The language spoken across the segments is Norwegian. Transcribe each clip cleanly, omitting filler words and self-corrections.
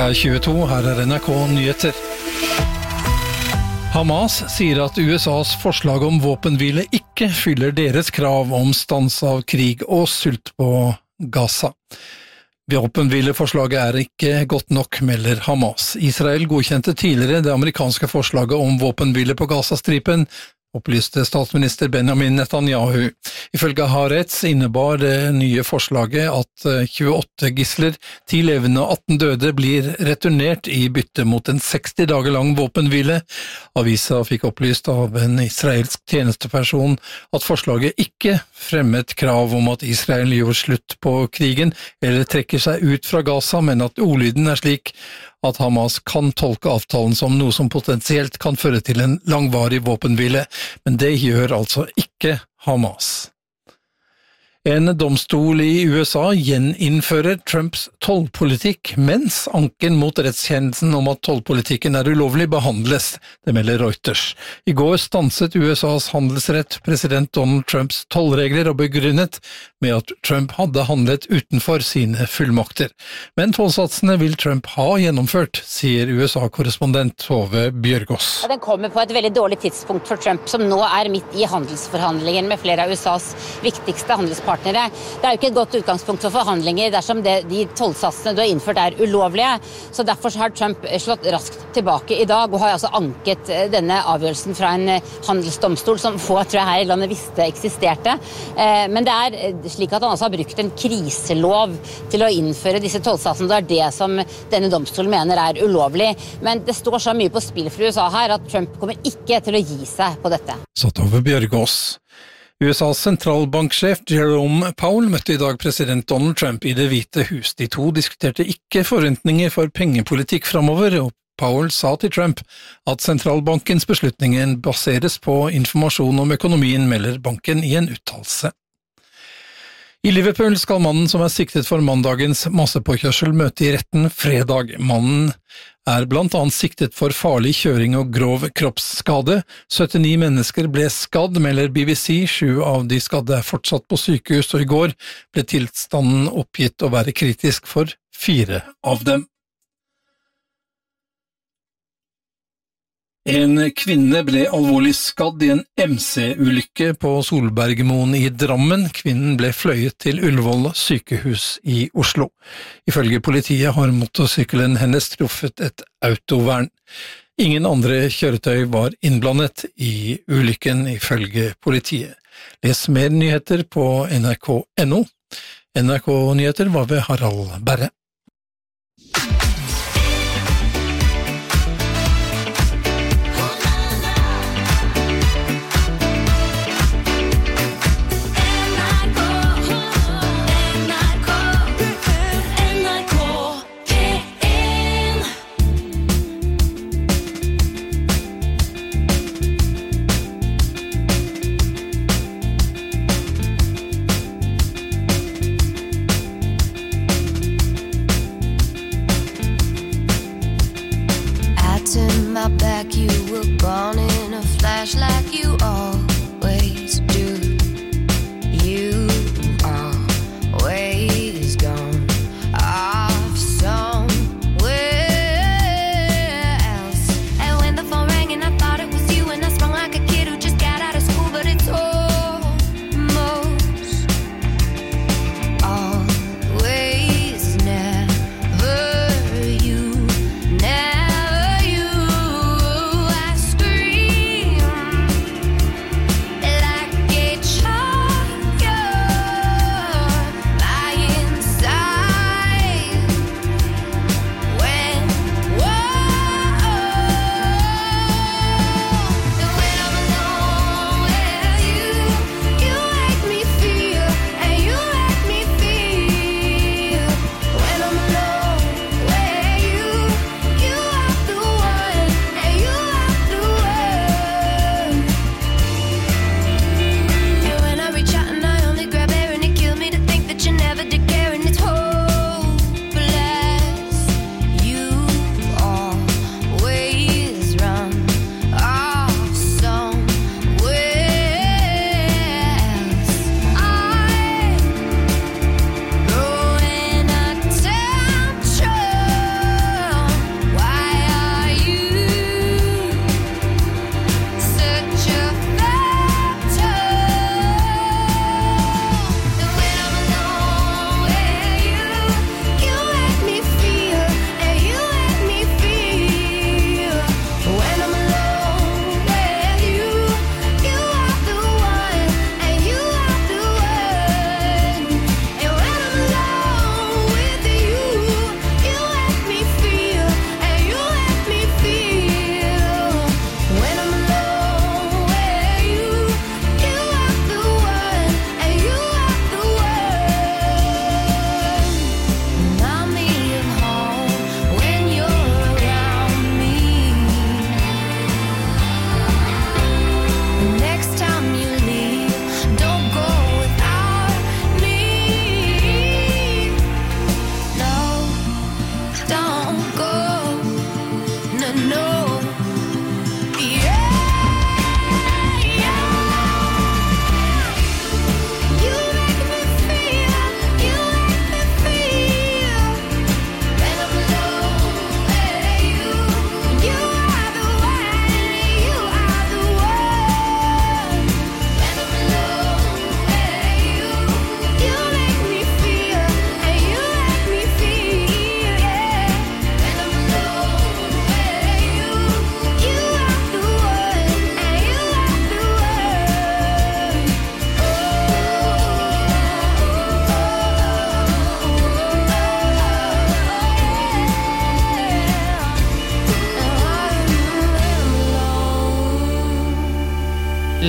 Klokka 22, her NRK Nyheter. Hamas sier at USAs forslag om våpenhvile ikke fyller deres krav om stans av krig og sult på Gaza. Våpenhvileforslaget er ikke godt nok, melder Hamas. Israel godkjente tidligere det amerikanske forslaget om våpenhvile på Gazastripen, opplyste statsminister Benjamin Netanyahu. Ifølge Haaretz innebar det nye forslaget at 28 gisler, 10 levende og 18 døde blir returnert i bytte mot en 60 dager lang våpenhvile. Avisa fikk opplyst av en israelsk tjenesteperson at forslaget ikke fremmet krav om at Israel gjør slutt på krigen eller trekker seg ut fra Gaza, men at ordlyden er slik at Hamas kan tolke avtalen som noe som potensielt kan føre til en langvarig våpenhvile, men det gjør altså ikke Hamas. En domstol i USA gjeninnfører Trumps tollpolitikk, mens anken mot rettskjennelsen om at tollpolitikken er ulovlig behandles, det melder Reuters. I går stanset USAs handelsrett president Donald Trumps tollregler og begrunnet med at Trump hadde handlet utenfor sine fullmakter. Men tollsatsene vil Trump ha gjennomført, sier USA-korrespondent Tove Bjørgaas. Den kommer på et veldig dårlig tidspunkt for Trump, som nå er midt i handelsforhandlinger med flere av USAs viktigste handelspartnere. Det er jo ikke et godt utgangspunkt for forhandlinger dersom de tollsatsene du har innført er ulovlige, så derfor har Trump slått raskt tilbake i dag og har altså anket denne avgjørelsen fra en handelsdomstol som få, tror jeg, her i landet visste eksisterte. Men det er slik at han altså har brukt en kriselov til å innføre disse tollsatsene. Det er det som denne domstolen mener er ulovlig. Men det står så mye på spill for USA her at Trump kommer ikke til å gi seg på dette. Så Tove Bjørgaas. USAs sentralbanksjef Jerome Powell møtte i dag president Donald Trump i Det hvite hus. De to diskuterte ikke forventninger for pengepolitikk fremover, og Powell sa til Trump at sentralbankens beslutninger baseres på informasjon om økonomien, melder banken i en uttalelse. I Liverpool skal mannen som er siktet for mandagens massepåkjørsel møte i retten fredag. Mannen er blant annet siktet for farlig kjøring og grov kroppsskade. 79 mennesker ble skadd, melder BBC. 7 av de skadde er fortsatt på sykehus, og i går ble tilstanden oppgitt å være kritisk for 4 av dem. En kvinne ble alvorlig skadd i en MC-ulykke på Solbergmoen i Drammen. Kvinnen ble fløyet til Ullevål sykehus i Oslo. Ifølge politiet har motorsykkelen hennes truffet et autovern. Ingen andre kjøretøy var innblandet i ulykken, ifølge politiet. Les mer nyheter på nrk.no. NRK Nyheter var ved Harald Berre.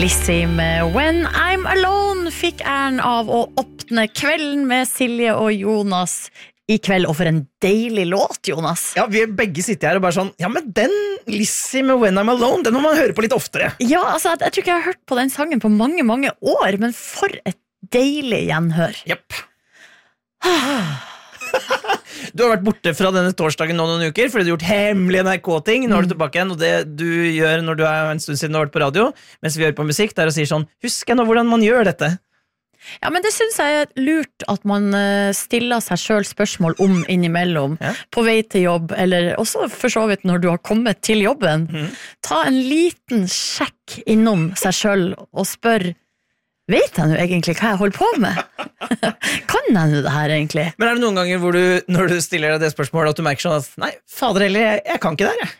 Lizzie med When I'm Alone fikk æren av å åpne kvelden med Silje og Jonas i kveld, og for en deilig låt, Jonas. Ja, vi begge sitter her og bare sånn, ja, men den Lizzie med When I'm Alone, den må man høre på litt oftere. Ja, altså, jeg tror ikke jeg har hørt på den sangen på mange, mange år, men for et deilig gjenhør. Jepp. Du har vært borte fra denne torsdagen nå noen uker, fordi du har gjort hemmelige NRK-ting. Nå er du tilbake igjen, og det du gjør når du er en stund siden du har vært på radio, mens vi hører på musikk, det er å si sånn, husk jeg nå hvordan man gjør dette. Ja, men det synes jeg er lurt at man stiller seg selv spørsmål om innimellom, på vei til jobb, eller også for så vidt når du har kommet til jobben. Ta en liten sjekk innom seg selv og spør, vet jeg nå egentlig hva jeg holder på med? Kan jeg nå det her egentlig? Men er det noen ganger hvor du, når du stiller deg det spørsmålet, at du merker sånn at, nei, fader heller, jeg kan ikke det her, jeg.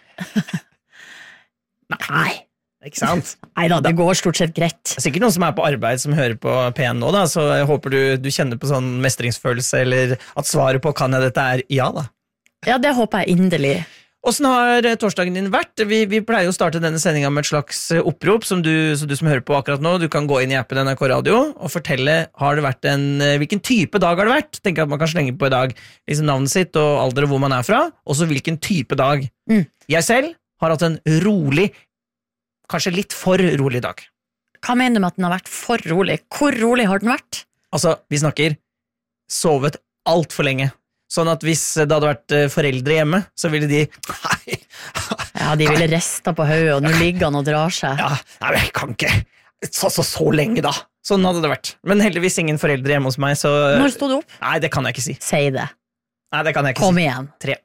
Nei. Ikke sant? Neida, det går stort sett greit. Det er sikkert noen som er på arbeid som hører på P1 nå da, så jeg håper du kjenner på sånn mestringsfølelse, eller at svaret på kan jeg dette er ja da. Ja, det håper jeg inderlig. Hvordan har torsdagen din vært? Vi pleier å starte denne sendingen med et slags opprop, så du som hører på akkurat nå, du kan gå inn i appen NRK Radio og fortelle, hvilken type dag har det vært? Tenk at man kan slenge på i dag, liksom navnet sitt og alder og hvor man er fra, og så hvilken type dag. Jeg selv har hatt en rolig, kanskje litt for rolig dag. Hva mener du med at den har vært for rolig? Hvor rolig har den vært? Altså, vi snakker sovet alt for lenge. Sånn at hvis det hadde vært foreldre hjemme, så ville de Ja, de ville resta på høyet, og nå ligger han og drar seg. Ja, nei, jeg kan ikke så lenge da. Sånn hadde det vært. Men heldigvis ingen foreldre hjemme hos meg, så Når stod du opp? Nei, det kan jeg ikke si. Si det. Nei, det kan jeg ikke Kom si. igjen. 3.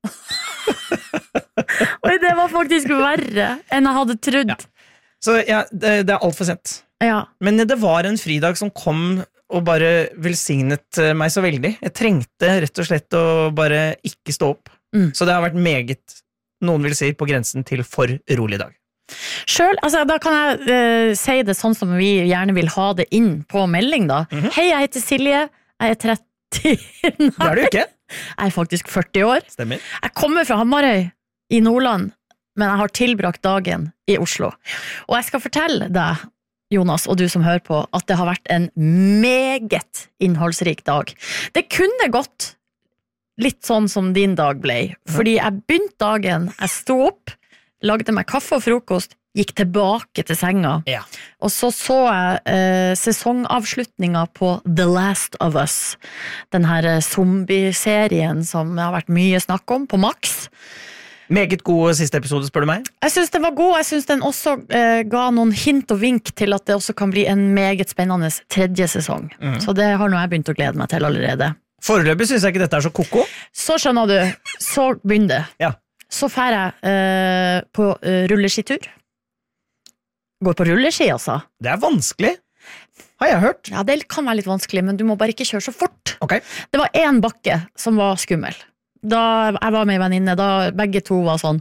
Oi, det var faktisk verre enn jeg hadde trodd. Ja. Så ja, det er alt for sent. Ja. Men det var en fridag som kom og bare velsignet meg så veldig. Jeg trengte rett og slett å bare ikke stå opp. Så det har vært meget, noen vil si, på grensen til for rolig dag. Selv, altså, da kan jeg si det sånn som vi gjerne vil ha det inn på melding da. Hei, jeg heter Silje, jeg er 30. Det er du ikke. Jeg er faktisk 40 år. Stemmer. Jeg kommer fra Hamarøy i Nordland, men jeg har tilbrakt dagen i Oslo. Og jeg skal fortelle deg, Jonas, og du som hører på, at det har vært en meget innholdsrik dag. Det kunne gått litt sånn som din dag ble, fordi jeg begynte dagen, jeg sto opp, lagde meg kaffe og frokost, gikk tilbake til senga, og så jeg sesongavslutninga på The Last of Us, den her zombie-serien som har vært mye snakk om på Max. Meget god siste episode, spør du meg. Jeg synes den var god, jeg synes den også ga noen hint og vink til at det også kan bli en meget spennende tredje sesong. Så det har nå jeg begynt å glede meg til allerede. Foreløpig synes jeg ikke dette er så koko. Så skjønner du, så begynner det. Ja. Så fer jeg på rulleskitur. Går på rulleski, altså. Det er vanskelig, har jeg hørt. Ja, det kan være litt vanskelig, men du må bare ikke kjøre så fort. Ok. Det var en bakke som var skummel. Da jeg var med en venninne, da begge to var sånn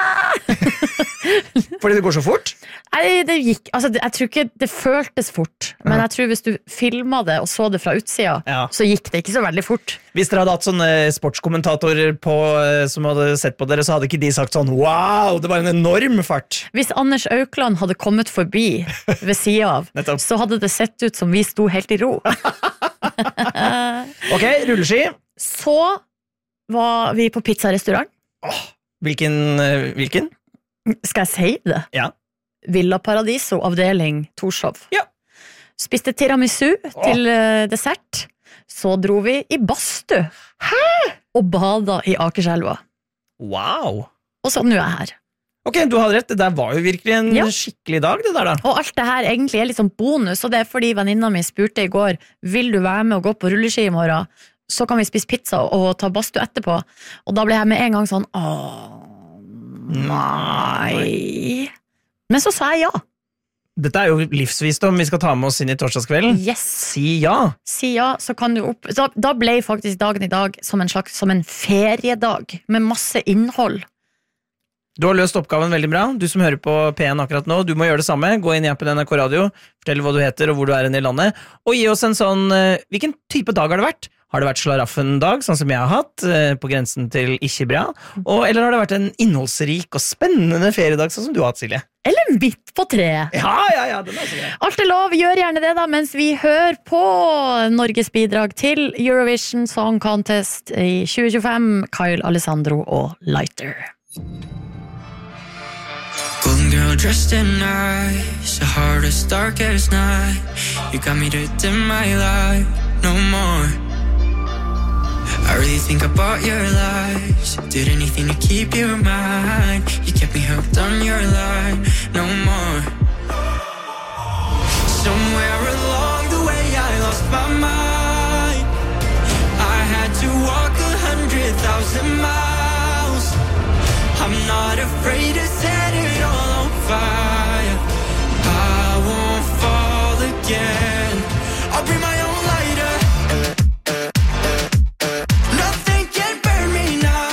Fordi det går så fort? Nei, det gikk, altså jeg tror ikke det føltes fort, men jeg tror hvis du filmet det og så det fra utsida, så gikk det ikke så veldig fort. Hvis dere hadde hatt sånne sportskommentatorer på, som hadde sett på dere, så hadde ikke de sagt sånn, wow, det var en enorm fart. Hvis Anders Aukland hadde kommet forbi ved siden av, så hadde det sett ut som vi sto helt i ro. Ok, rulleski. Så var vi på pizzarestaurant. Hvilken? Skal jeg si det? Ja. Villa Paradiso, avdeling Torshov. Ja. Spiste tiramisu til dessert. Så dro vi i badstue. Og bada i Akerselva. Wow. Og så nå er jeg her. Ok, du hadde rett. Det der var jo virkelig en skikkelig dag, det der da. Og alt det her egentlig er litt sånn bonus, og det er fordi venninna mi spurte i går, vil du være med og gå på rulleski i morgen? Så kan vi spise pizza og ta badstue etterpå. Og da ble jeg med en gang sånn, nei. Men så sa jeg ja. Dette er jo livsvisdom vi skal ta med oss inn i torsdagskvelden. Yes. Si ja. Si ja, så kan du opp... Da ble faktisk dagen i dag som en feriedag, med masse innhold. Du har løst oppgaven veldig bra. Du som hører på P1 akkurat nå, du må gjøre det samme. Gå inn i appen NRK Radio, fortell hva du heter og hvor du er i landet, og gi oss en sånn, hvilken type dag har det vært? Har det vært slaraffen-dag, sånn som jeg har hatt, på grensen til ikke bra? Eller har det vært en innholdsrik og spennende feriedag, sånn som du har hatt, Silje? Eller midt på treet. Ja, den er så grei. Alt lov, gjør gjerne det da, mens vi hører på Norges bidrag til Eurovision Song Contest i 2025, Kyle Alessandro og Lighter. Golden girl dressed in nice, a heart as dark as night. You got me to dim my light, no more. I really think about your lies. Did anything to keep you mine. You kept me hooked on your line, no more. Somewhere along the way I lost my mind. I had to walk 100,000 miles. I'm not afraid to set it all on fire. I won't fall again. I'll bring my own lighter. Nothing can burn me now.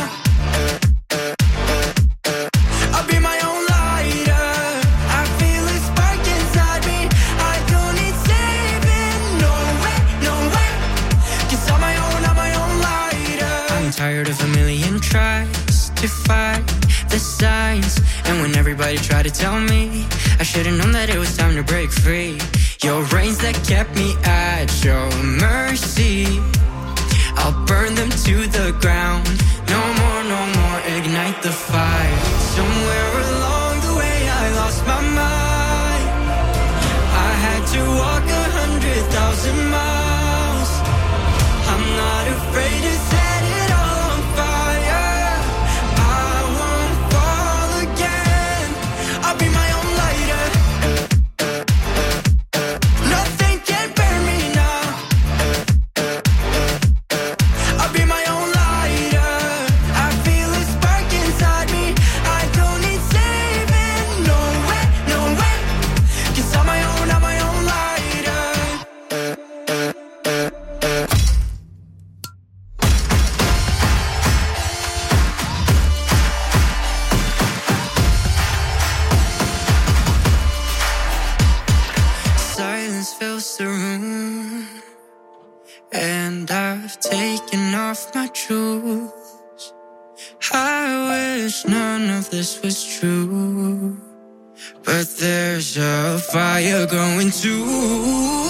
I'll be my own lighter. I feel a spark inside me. I don't need saving. No way, no way. 'Cause I'm my own lighter. I'm tired of a million tries to fight the signs. And when everybody tried to tell me, I should've known that it was time to break free. Your reins that kept me at your mercy, I'll burn them to the ground. No more, ignite the fire. Somewhere along the way I lost my mind. I had to walk 100,000 miles. I'm not afraid to set it all on fire. I won't fall again. I'll be my own lighter. Nothing can burn me now. I'll be my own lighter. I feel a spark inside me. I don't need saving. No way, no way. 'Cause I'm my own lighter. Silence fills the room, and I've taken off my shoes. I wish none of this was true, but there's a fire going too.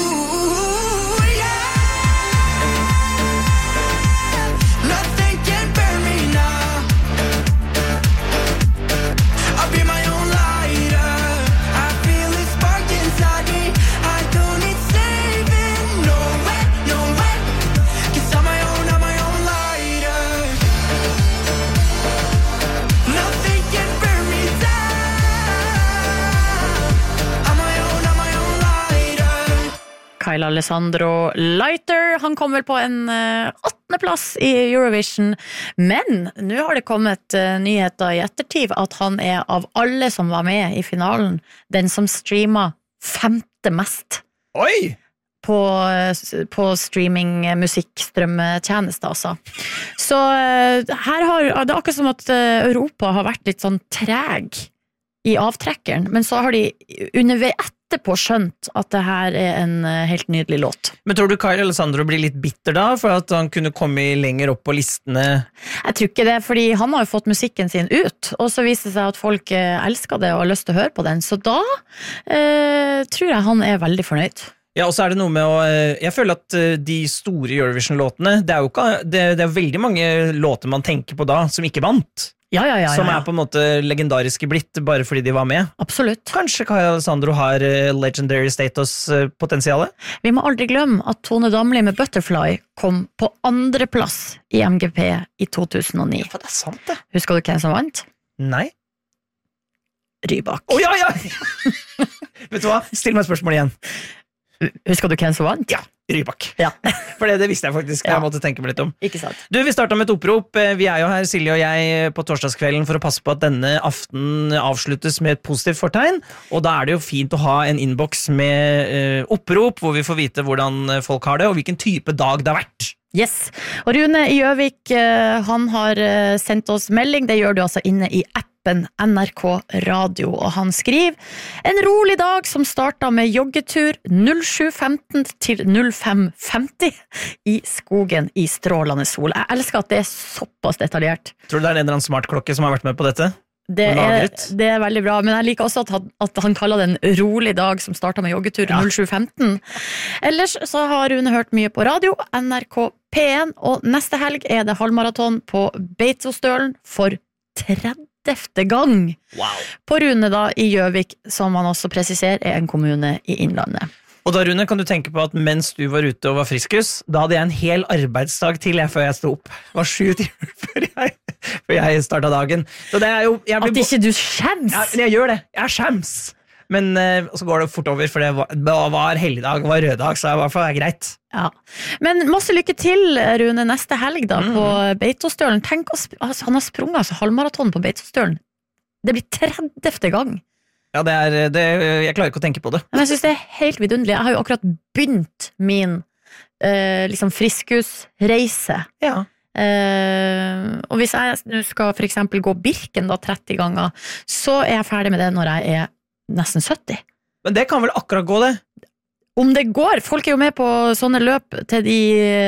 Nothing can burn me now. I'll be my own lighter. I feel a spark inside me. I don't need saving. No way, no way. 'Cause I'm my own lighter. Nothing can burn me down. I'm my own lighter. Kyle Alessandro Lighter, han kom vel på en 8. plass i Eurovision, men nå har det kommet nyheter i ettertid at han er av alle som var med i finalen, den som streamet 5. mest Oi! på streaming musikkstrømmetjenester, altså. Så her har det er akkurat som at Europa har vært litt sånn treg i avtrekkeren, men så har de etterpå skjønt at det her er en helt nydelig låt. Men tror du Kyle Alessandro blir litt bitter da, for at han kunne komme lenger opp på listene? Jeg tror ikke det, fordi han har jo fått musikken sin ut, og så viser det seg at folk elsker det og har lyst til å høre på den, så da tror jeg han er veldig fornøyd. Ja, og så er det noe med jeg føler at de store Eurovision-låtene, det er veldig mange låter man tenker på da, som ikke vant. Ja. Som er på en måte legendariske blitt, bare fordi de var med. Absolutt. Kanskje Kyle Alessandro har legendary status-potensialet? Vi må aldri glemme at Tone Damli med Butterfly kom på 2. plass i MGP i 2009. For det er sant det. Husker du hvem som vant? Nei. Rybak. Ja! Vet du hva? Still meg spørsmål igjen. Husker du hvem som vant? Ja, Rybak. Ja. For det visste jeg faktisk. Jeg måtte tenke meg litt om. Ikke sant. Du, vi startet med et opprop. Vi er jo her, Silje og jeg, på torsdagskvelden for å passe på at denne aften avsluttes med et positivt fortegn. Og da er det jo fint å ha en innboks med opprop, hvor vi får vite hvordan folk har det, og hvilken type dag det har vært. Yes. Og Rune i Gjøvik, han har sendt oss melding, det gjør du altså inne i appen NRK Radio, og han skriver: en rolig dag som startet med joggetur 07.15 til 05.50 i skogen i strålende sol. Jeg elsker at det såpass detaljert. Tror du det en eller annen smartklokke som har vært med på dette? Det er veldig bra, men jeg liker også at han kaller det en rolig dag som startet med joggetur 07.15. Ellers så har Rune hørt mye på radio, NRK P1, og neste helg er det halvmaraton på Beitostølen for 30. gang. Wow. På Rune da i Gjøvik, som han også presiserer er en kommune i Innlandet. Og da, Rune, kan du tenke på at mens du var ute og var friskus, da hadde jeg en hel arbeidsdag til før jeg stod opp. Det var 7 timer før jeg startet dagen. Så det jo... At ikke du skjems! Ja, jeg gjør det. Jeg skjems. Men så går det fort over, for det var helligdag, det var røddag, så i hvert fall greit. Ja. Men masse lykke til, Rune, neste helg da, på Beitostølen. Tenk, han har sprunget altså, halvmaraton på Beitostølen. Det blir 30. gang. Ja, jeg klarer ikke å tenke på det. Men jeg synes det helt vidunderlig. Jeg har jo akkurat begynt min liksom friskusreise. Ja. Og hvis jeg nå skal for eksempel gå Birken da 30 ganger, så er jeg ferdig med det når jeg er nesten 70. Men det kan vel akkurat gå det? Om det går. Folk er jo med på sånne løp til de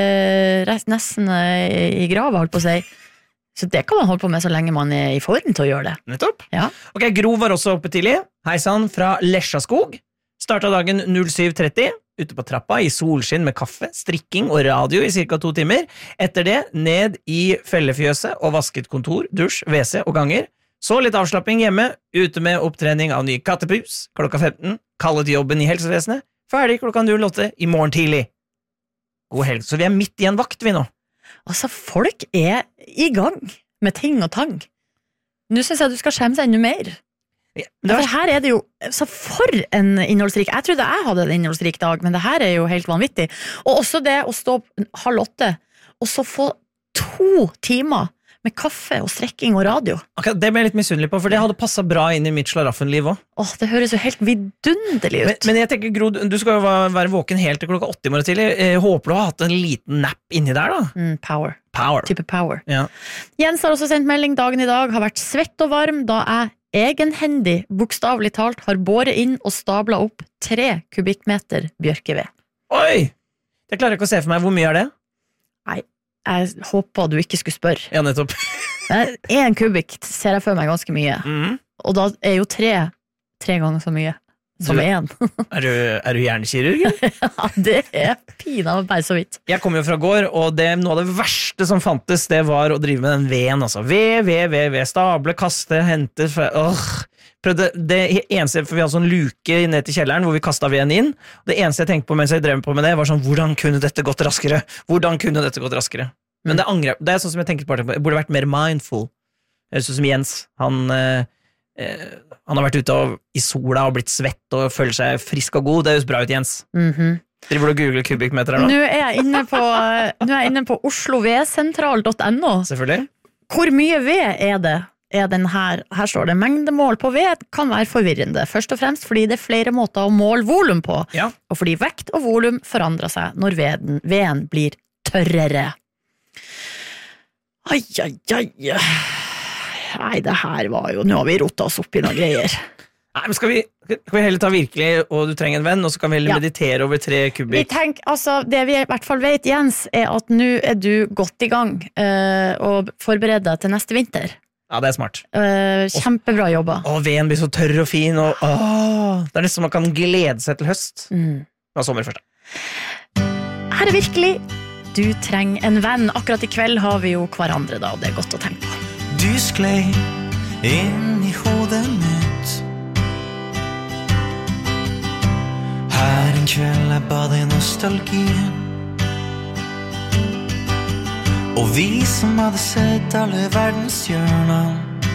nesten i grava, holdt på å si. Så det kan man holde på med så lenge man er i form til å gjøre det. Nettopp. Ja. Ok, Gro var også oppe tidlig. Heisan fra Lesjaskog. Startet dagen 07.30, ute på trappa i solskinn med kaffe, strikking og radio i cirka 2 timer. Etter det, ned i fellefjøset og vasket kontor, dusj, WC og ganger. Så litt avslapping hjemme, ute med opptrening av ny kattepus, klokka 15, kallet jobben i helsevesenet, ferdig klokka 08 i morgen tidlig. God helg, så vi er midt i en vakt vi nå. Altså, folk er i gang med ting og tang. Nå synes jeg du skal skjemme seg ennå mer. Ja, for her er det jo så for en innholdsrik. Jeg trodde jeg hadde en innholdsrik dag, men det her er jo helt vanvittig. Og også det å stå opp 7:30 og så få 2 timer med kaffe og strekking og radio. Okay, det ble jeg litt misunnelig på, for det hadde passet bra inn i mitt slaraffenliv også. Det høres jo helt vidunderlig ut. Men jeg tenker, Gro, du skal jo være våken helt til klokka 8 i morgen tidlig. Håper du har hatt en liten napp inni der da? Power. Type power. Ja. Jens har også sendt melding. Dagen i dag har vært svett og varm, da jeg egenhendig, bokstavelig talt, har båret inn og stablet opp 3 kubikkmeter bjørkeved. Oi! Det klarer jeg ikke å se for meg. Hvor mye er det? Nei, jeg håper du ikke skulle spørre. Ja, nettopp. 1 kubikk ser jeg for meg ganske mye. Og da er jo 3 ganger så mye som 1. Er du hjernekirurg? Ja, det er pina bare så vidt. Jeg kom jo fra gård, og noe av det verste som fantes, det var å drive med den veden. Altså. Ved, stable, kaste, hente. Prøvde det eneste, for vi hadde sånn luke ned til kjelleren hvor vi kastet veden inn. Det eneste jeg tenkte på mens jeg drev på med det, var sånn, hvordan kunne dette gått raskere? Men det angrer. Det er sånn som jeg tenker på, jeg burde vært mer mindful. Jeg synes som Jens, han har vært ute i sola og blitt svett og føler seg frisk og god. Det høres bra ut, Jens. Driver du og googler kubikkmeter her nå? Nå er jeg inne på oslovedsentral.no. Selvfølgelig. Hvor mye ved er det? Her står det mengdemål på ved kan være forvirrende, først og fremst fordi det er flere måter å måle volum på, og fordi vekt og volum forandrer seg når veden blir tørrere. Ai. Nei, det her var jo, nå har vi rotet oss opp i noen greier. Nei, men skal vi heller ta virkelig, og du trenger en venn, og så kan vi heller meditere over 3 kubikk. Det vi i hvert fall vet, Jens, er at nå er du godt i gang og forbereder deg til neste vinter. Ja, det er smart. Kjempebra jobba. Veden blir så tørr og fin, og det er nesten man kan glede seg til høst. Det var sommer først. Her er virkelig, du trenger en venn. Akkurat i kveld har vi jo hverandre da, og det er godt å tenke på. Du sklei inn i hodet mitt. Her en kveld jeg bad i nostalgien, og vi som hadde sett alle verdens hjørner,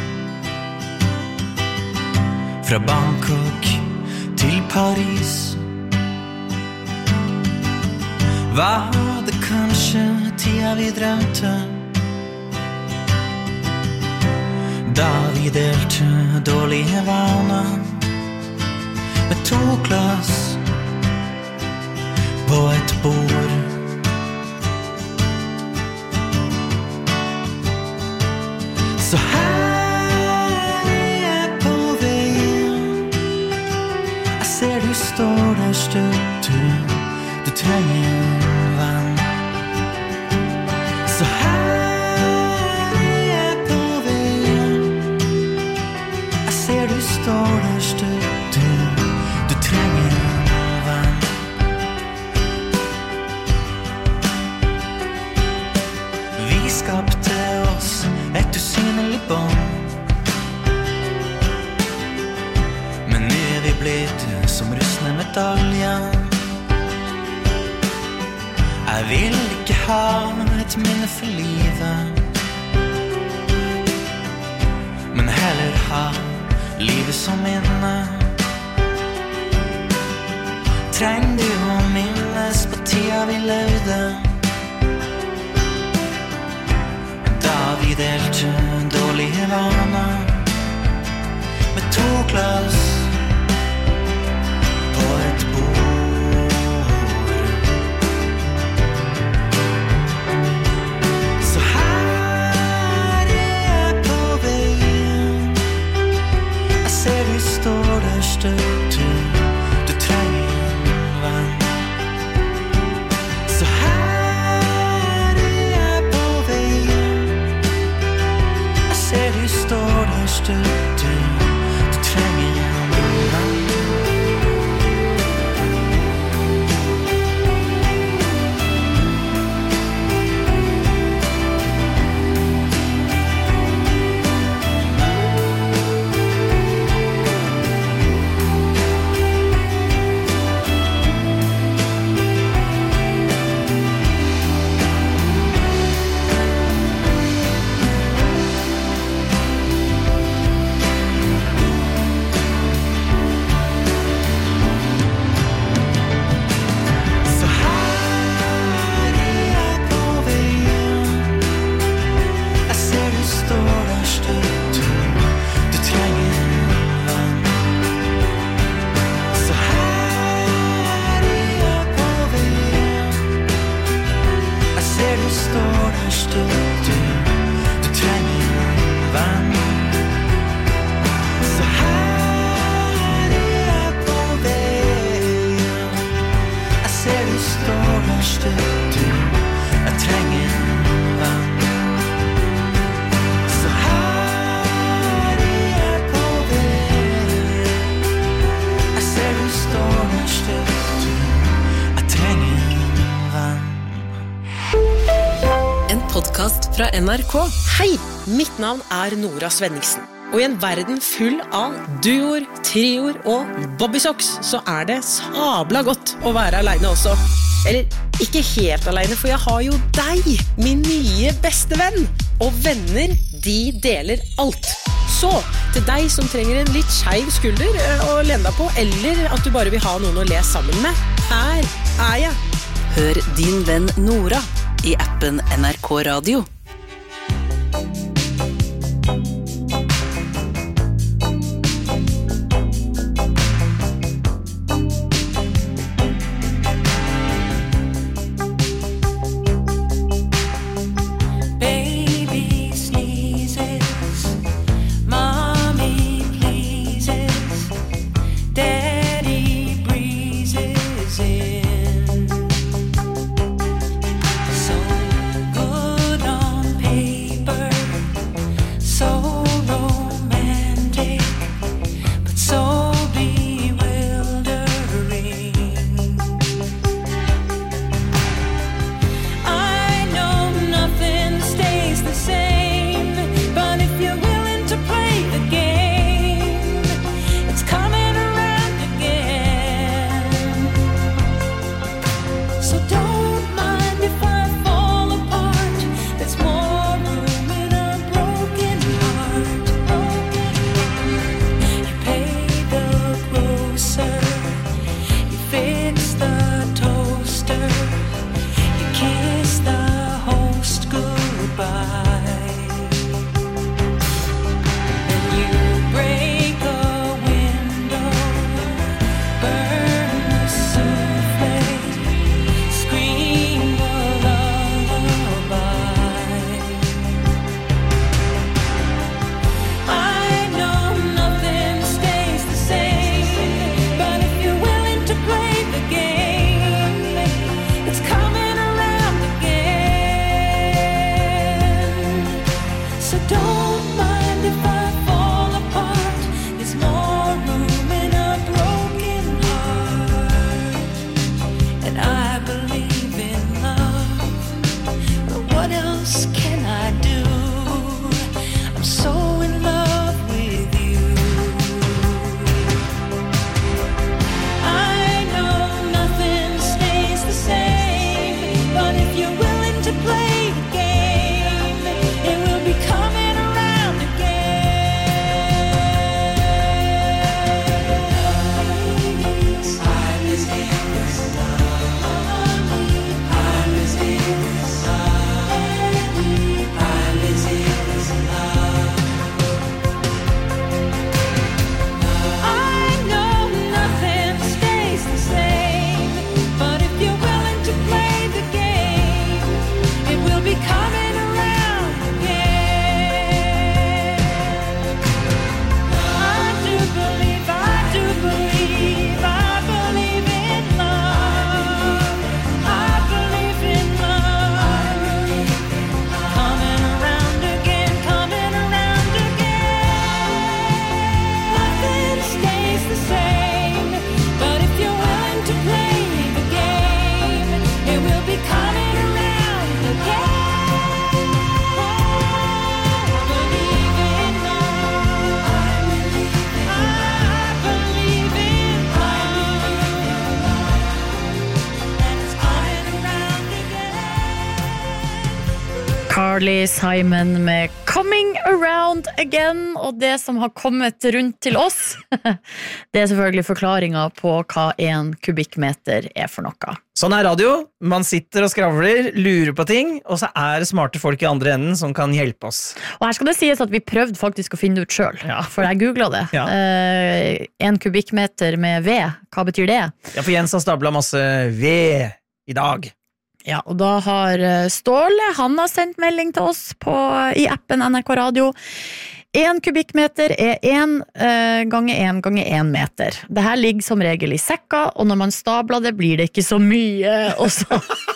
fra Bangkok til Paris, var det kanskje tida vi drømte, da vi delte dårlige vaner med 2 glass på et bord. usynlig bånd. Men nu vi blitt som rustne medaljer. Jeg vil ikke ha et minne for livet, men heller ha livet som minne. Trenger du å minnes på tida vi levde, da vi delte dårlige vaner med 2 glass på et bord. Så her jeg på veien, jeg ser du står der støtt, du trenger en venn. Så her jeg på veien, jeg ser du står der støtt, du trenger en venn. Fra NRK. Hei, mitt navn Nora Svenningsen. Og I en verden full av duoer, trioer og bobbysocks, så det sabla godt å være alene også. Eller, ikke helt alene, for jeg har jo deg, min nye beste venn. Og venner, de deler alt. Så, til deg som trenger en litt skeiv skulder å lene deg på, eller at du bare vil ha noen å le sammen med, her jeg. Hør din venn Nora I appen NRK Radio. Carly Simon med Coming Around Again, og det som har kommet rundt til oss, det er selvfølgelig forklaringen på hva 1 kubikkmeter er for noe. Sånn er radio, man sitter og skravler, lurer på ting, og så er det smarte folk i andre enden som kan hjelpe oss. Og her skal det sies at vi prøvde faktisk å finne det ut selv, for jeg googlet det. Ja. 1 kubikkmeter med ved, hva betyr det? Ja, for Jens har stablet masse ved i dag. Ja, og da har Ståle, han har sendt melding til oss i appen NRK Radio. 1 kubikkmeter er 1 ganger 1 ganger 1 meter. Det her ligger som regel i sekka, og når man stabler det, blir det ikke så mye. Og så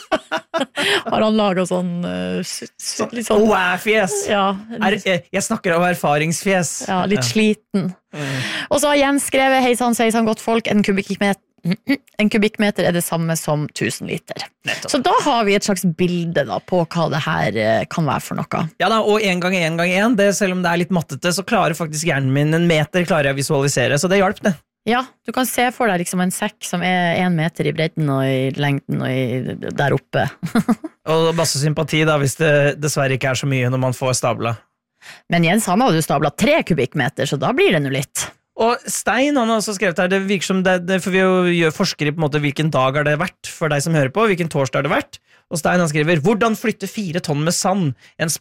har han laget sånn litt sånn Wow-fjes! Ja, Jeg snakker av erfaringsfjes. ja, litt sliten. Og så har Jens skrevet, hei sann, sveisann, godt folk, 1 kubikkmeter er det samme som 1000 liter. Nettopp. Så da har vi et slags bilde da, på hva det her kan være for noe. Ja da, og 1 ganger 1 ganger 1, det, selv om det er litt mattete, så klarer faktisk hjernen min 1 meter klarer jeg å visualisere, så det hjalp det. Ja, du kan se for deg liksom en sekk som er 1 meter i bredden og i lengden og der oppe. Og masse sympati da, hvis det dessverre ikke er så mye når man får stabla. Men Jens, han hadde jo stablet 3 kubikkmeter, så da blir det nå litt. Og Stein, han har også skrevet her, det virker som det for vi gjør forskere på en måte hvilken dag har det vært for deg som hører på, hvilken torsdag har det vært, og Stein han skriver, hvordan flytte 4 tonn med sand,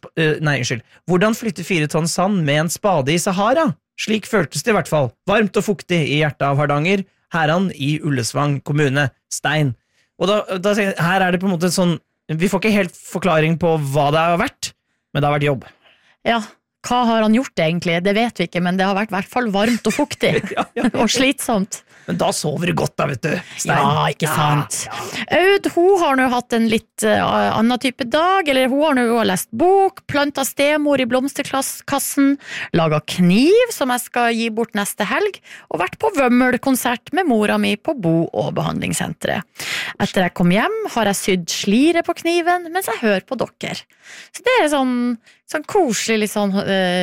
hvordan flytte 4 tonn sand med en spade i Sahara? Slik føltes det i hvert fall, varmt og fuktig i hjertet av Hardanger, Heran i Ullesvang kommune, Stein. Og da sier jeg, her er det på en måte sånn, vi får ikke helt forklaring på hva det har vært, men det har vært jobb. Ja, hva har han gjort egentlig? Det vet vi ikke, men det har vært i hvert fall varmt og fuktig. Og slitsomt. Men da sover du godt da, vet du, Stein. Ja, ikke sant. Aud, hun har nå hatt en litt annen type dag, eller hun har nå lest bok, plantet stemor i blomsterkassen, laget kniv som jeg skal gi bort neste helg, og vært på Vømmel-konsert med mora mi på bo- og behandlingssenteret. Etter jeg kom hjem har jeg sydd slire på kniven mens jeg hører på dere. Så det er sånn koselig, litt sånn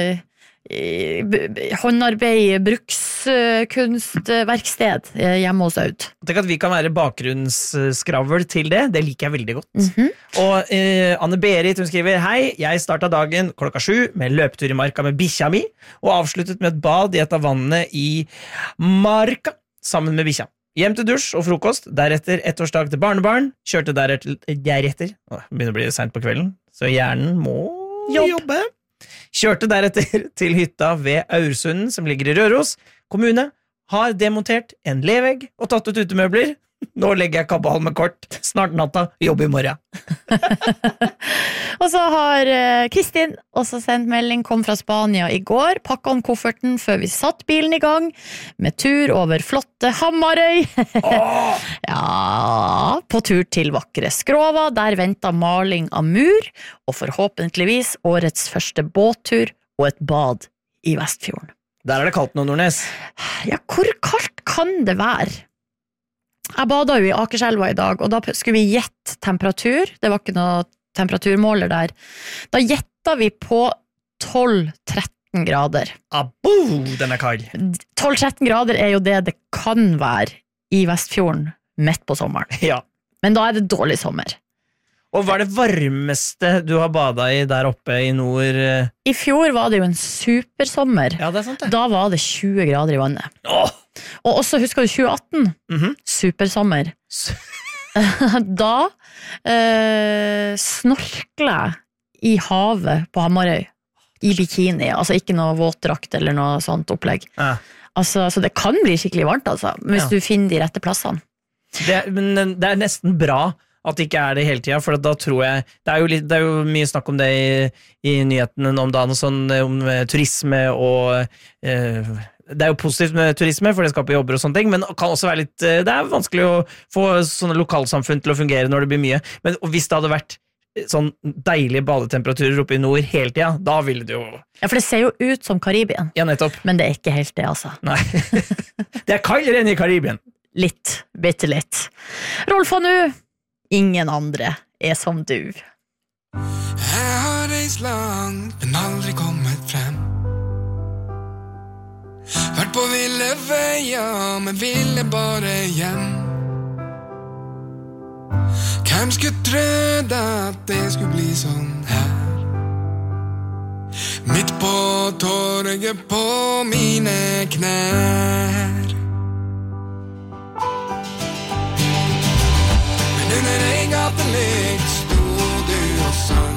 håndarbeid, brukskunst, verksted hjemme hos Aud. Tenk at vi kan være bakgrunnsskravl til det liker jeg veldig godt. Og Anne-Berit, hun skriver, hei, jeg startet dagen 7:00 med løpetur i marka med bikkja mi, og avsluttet med et bad i et av vannene i marka, sammen med bikkja. Hjem til dusj og frokost, deretter ettårsdag til barnebarn, kjørte deretter, begynner å bli sent på kvelden, så hjernen må jobbe. Kjørte deretter til hytta ved Aursunden, som ligger i Røros kommune, har demontert en levegg og tatt ut utemøbler. Nå legger jeg kabal med kort, snart natta, jobb i morgen. Og så har Kristin også sendt melding, kom fra Spania i går, pakket om kofferten før vi satt bilen i gang, med tur over flotte Hamarøy. Ja, på tur til vakre Skrova, der ventet maling av mur, og forhåpentligvis årets første båttur og et bad i Vestfjorden. Der er det kaldt nå, Nordnes. Ja, hvor kaldt kan det være? Jeg badet jo i Akerselva i dag, og da skulle vi gjette temperatur. Det var ikke noe temperaturmåler der. Da gjettet vi på 12-13 grader. Abo, den er kald. 12-13 grader er jo det kan være i Vestfjorden midt på sommeren. Ja. Men da er det dårlig sommer. Og hva er det varmeste du har badet i der oppe i nord? I fjor var det jo en supersommer. Ja, det er sant det. Da var det 20 grader i vannet. Og også, husker du 2018? Supersommer. Da snorklet jeg i havet på Hamarøy i bikini, altså ikke noe våtdrakt eller noe sånt opplegg. Altså, så det kan bli skikkelig varmt, altså, hvis du finner de rette plassene. Men det er nesten bra at det ikke er det hele tiden, for da tror jeg det er jo mye snakk om det i nyhetene om dagen, sånn, om turisme og det er jo positivt med turisme, for det skaper jobber og sånne ting, men det kan også være litt, det er vanskelig å få sånne lokalsamfunn til å fungere når det blir mye, men hvis det hadde vært sånn deilige badetemperaturer oppe i nord hele tiden, da ville det jo... Ja, for det ser jo ut som Karibien. Ja, nettopp. Men det er ikke helt det, altså. Nei, det er kaldere enn i Karibien. Litt, bitte litt. Rolf og nu, ingen andre er som du. Jeg har reist langt, men aldri kommet frem. Vært på ville veier, men ville bare hjem. Hvem skulle trodd at det skulle bli sånn her? på torget på mine knær. Men under en gatelykt sto du og sang,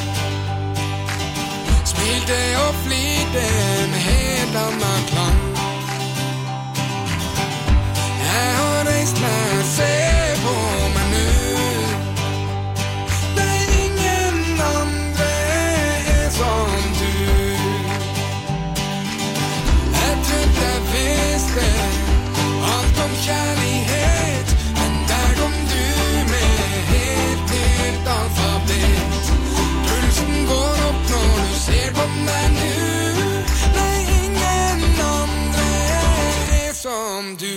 smilte og flirte med helt annen klang. Jeg har reist meg, se på meg nu. Nei, ingen andre som du. Jeg trodde jeg visste alt om kjærlighet, men der kom du med helt nytt alfabet. Pulsen går opp når du ser på meg nu. Nei, ingen andre som du.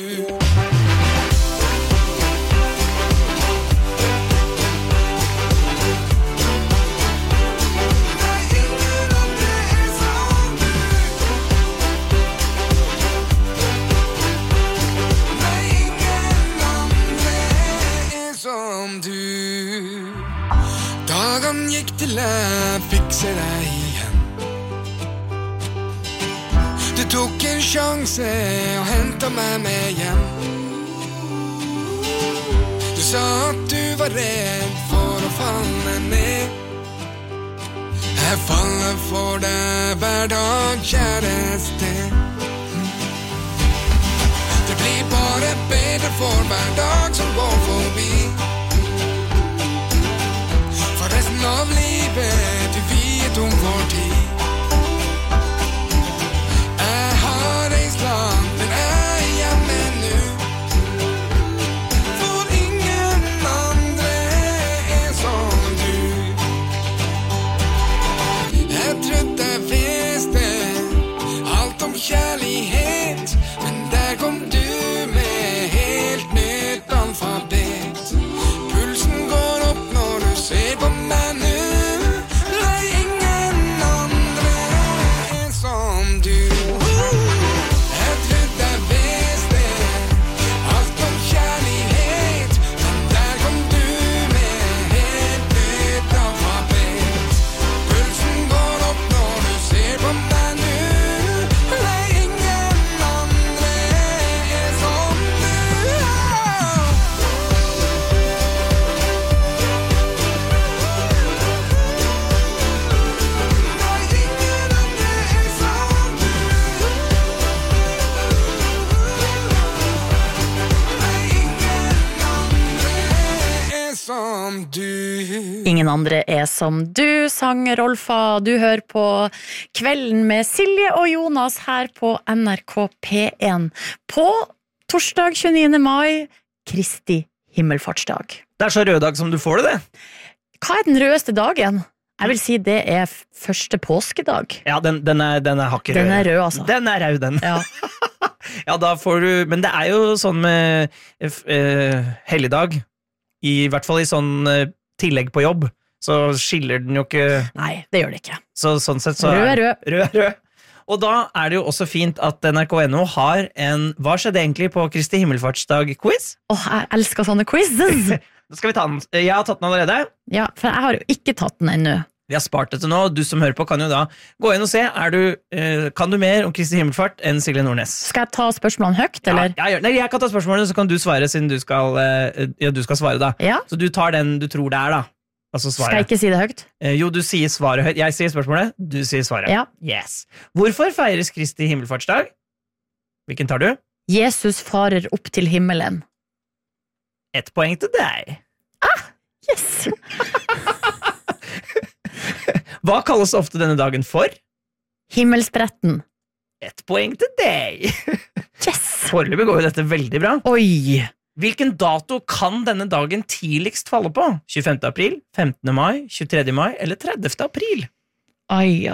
Dagen gikk til jeg fikser deg igjen. Du tok en sjanse og hentet meg med hjem. Du sa at du var redd for å falle ned. Jeg faller for deg hver dag, kjæreste. Det blir bare bedre for hver dag som går forbi. Resten av livet du vet om vår tid. Jeg har reist langt, men jeg er hjemme nu. For ingen andre som du. Jeg trodde jeg visste alt om kjærlighet, men der kom du med helt nytt alfabet. Pulsen går opp når du ser på meg nu. Nei, ingen andre som du. Jeg trodde jeg visste alt om kjærlighet, men der kom du med helt nytt alfabet. Pulsen går opp når du ser på meg nu. Nei, ingen andre som du. Som du. Ingen andre er som du, sang Rolfa. Du hører på Kvelden med Silje og Jonas her på NRK P1 på torsdag 29. mai, Kristi himmelfartsdag. Det er så rød dag som du får det. Hva er den rødeste dagen? Jeg vil si det er første påskedag. Ja, den er hakket rød. Den er rød, altså. Den er rød, den. Ja. Ja, da får du. Men det er jo sånn med helligdag, i hvert fall i sånn tillegg på jobb, så skiller den jo ikke. Nei, det gjør det ikke. Så sånn sett så Rød er rød. Rød er rød. Og da er det jo også fint at NRK.no har en Hva skjedde egentlig på Kristi himmelfartsdag-quiz? Åh, jeg elsker sånne quizzes. Da skal vi ta den. Jeg har tatt den allerede. Ja, for jeg har jo ikke tatt den ennå. Vi har spart det til nå. Du som hører på kan jo da gå inn og se. Kan du mer om Kristi himmelfart enn Silje Nordnes? Skal jeg ta spørsmålene høyt, eller? Ja, jeg kan ta spørsmålene, så kan du svare siden du skal svare da. Ja. Så du tar den du tror det er da. Altså svaret. Skal jeg ikke si det høyt? Jo, du sier svaret høyt. Jeg sier spørsmålet, du sier svaret. Ja. Yes. Hvorfor feires Kristi himmelfartsdag? Hvilken tar du? Jesus farer opp til himmelen. 1 poeng til deg. Yes! Hva kalles ofte denne dagen for? Himmelspretten. 1 poeng til deg. Yes! Foreløpig går jo dette veldig bra. Oi! Hvilken dato kan denne dagen tidligst falle på? 25. april, 15. mai, 23. mai eller 30. april? Ai.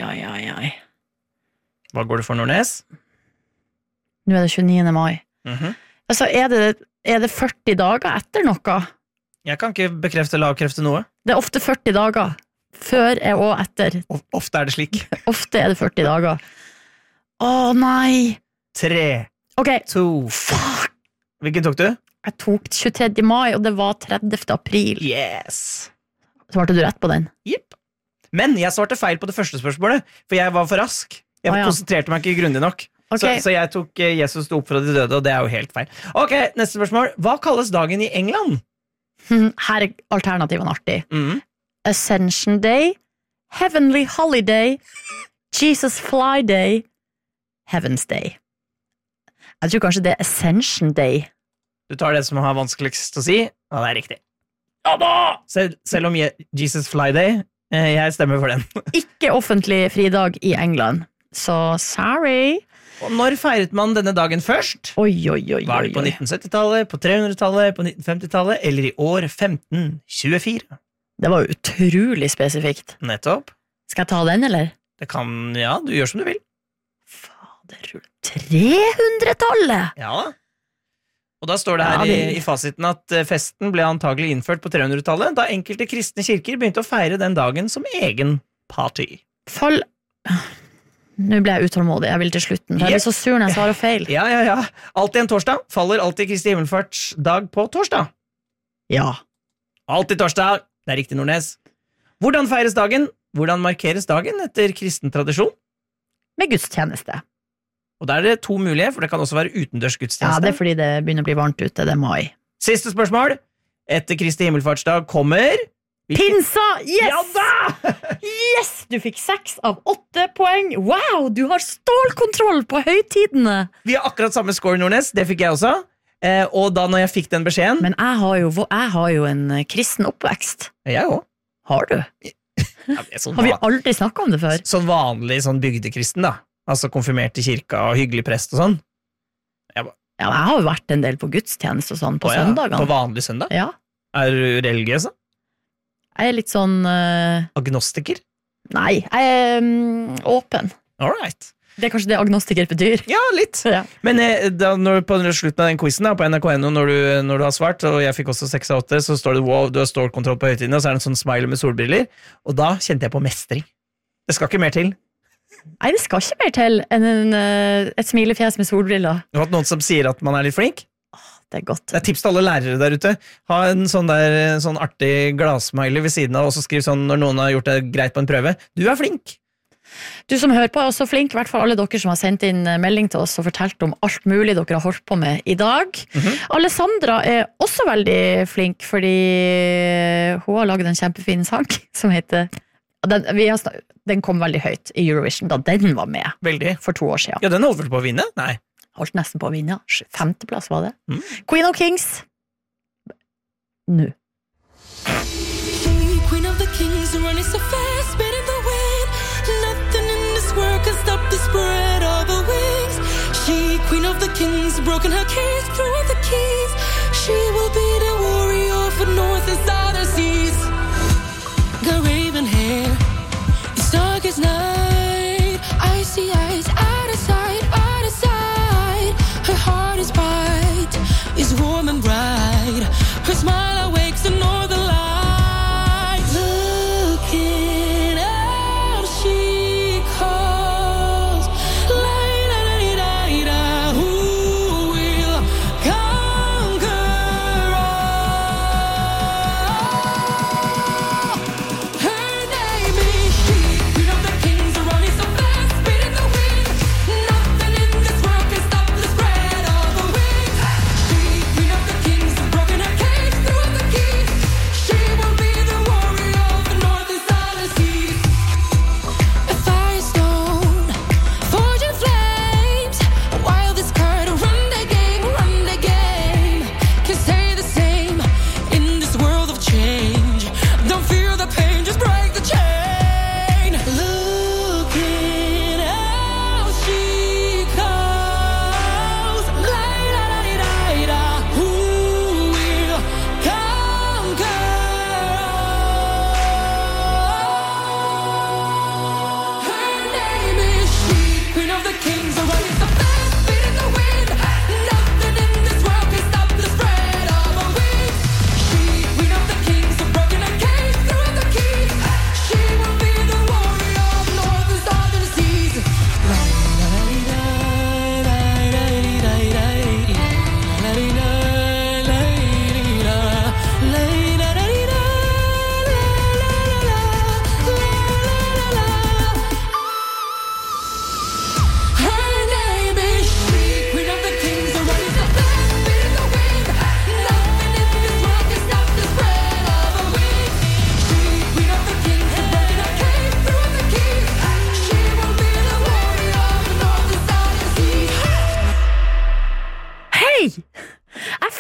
Hva går det for, Nordnes? Nå er det 29. mai. Mhm. Altså, er det 40 dager etter noe? Jeg kan ikke bekrefte eller avkrefte noe. Det er ofte 40 dager. Før og etter. Ofte er det slik. Ofte er det 40 dager. Å nei! 3, Ok, 2. fuck! Hvilken tok du? Jeg tok 23. mai, og det var 30. april. Yes. Svarte du rett på den? Jepp. Men jeg svarte feil på det første spørsmålet, for jeg var for rask. Jeg konsentrerte meg ikke grundig nok. Okay. Så jeg tok Jesus sto opp fra de døde, og det er jo helt feil. Ok, neste spørsmål. Hva kalles dagen i England? Her er alternativene artig. Ascension Day, Heavenly Holiday, Jesus Fly Day, Heaven's Day. Jeg tror kanskje det er Ascension Day. Du tar det som har vanskeligst å si, og det er riktig. Ja da! Selv om Jesus Fly Day, jeg stemmer for den. Ikke offentlig fridag i England, så sorry. Og når feiret man denne dagen først? Oi. Var det på 1970-tallet, på 300-tallet, på 1950-tallet, eller i år 1524? Det var utrolig spesifikt. Nettopp. Skal jeg ta den, eller? Det kan, ja, du gjør som du vil. Fader, 300-tallet! Ja da. Og da står det her i fasiten at festen ble antagelig innført på 300-tallet, da enkelte kristne kirker begynte å feire den dagen som egen party. Nå ble jeg utålmodig, jeg vil til slutten, for jeg blir så sur når jeg svarer feil. Ja. Alltid en torsdag, faller alltid Kristi himmelfartsdag på torsdag. Ja. Alltid torsdag, det er riktig, Nordnes. Hvordan feires dagen? Hvordan markeres dagen etter kristen tradisjon? Med gudstjeneste. Og der er det 2 mulige, for det kan også være utendørs gudstjeneste. Ja, det er fordi det begynner å bli varmt ute, det er mai. Siste spørsmål. Etter Kristi himmelfartsdag kommer... Pinsa! Yes! Ja da! Yes! Du fikk 6 av 8 poeng. Wow, du har stålkontroll på høytidene. Vi har akkurat samme score, Nordnes. Det fikk jeg også. Og da når jeg fikk den beskjeden... Men jeg har jo en kristen oppvekst. Jeg også. Har du? Ja, sånn har vi aldri snakket om det før? Sånn vanlig sånn bygdekristen da. Altså konfirmert i kirka og hyggelig prest og sånn. Ja, jeg har jo vært en del på gudstjeneste og sånn på søndagene. På vanlig søndag? Ja. Er du religiøs da? Jeg er litt sånn... Agnostiker? Nei, jeg er åpen. Alright. Det er kanskje det agnostiker betyr. Ja, litt. Ja. Men da, på slutten av den quizen da, på NRK.no, når du har svart, og jeg fikk også 6 av 8, så står det wow, du har stålkontroll på høytiden, og så er det en sånn smile med solbriller, og da kjente jeg på mestring. Det skal ikke mer til. Nei, det skal ikke mer til enn et smilefjes med solbriller. Du har hatt noen som sier at man er litt flink? Det er godt. Det er tips til alle lærere der ute. Ha en sånn artig gladsmiley ved siden av, og så skriv sånn når noen har gjort det greit på en prøve. Du er flink! Du som hører på er også flink, i hvert fall alle dere som har sendt inn melding til oss og fortalt om alt mulig dere har holdt på med i dag. Alessandra er også veldig flink, fordi hun har laget en kjempefin sang som heter... Den kom veldig høyt i Eurovision da den var med. Veldig. For 2 år siden. Ja, den holdt vel på å vinne? Nei. Holdt nesten på å vinne. 5. plass var det. Queen of Kings. Nå. Queen of the Kings running so fast, spinning the wind. Nothing in this world can stop the spread of her wings. She, Queen of the Kings, broken her cage, threw the keys. She will be the warrior for north and southern seas. Got raven hair, it's dark as night. Icy eyes, out of sight, out of sight. Her heart is bright, is warm and bright. Her smile awakes the northern light. Looking out, she calls. La-da-da-da-da, who will conquer all?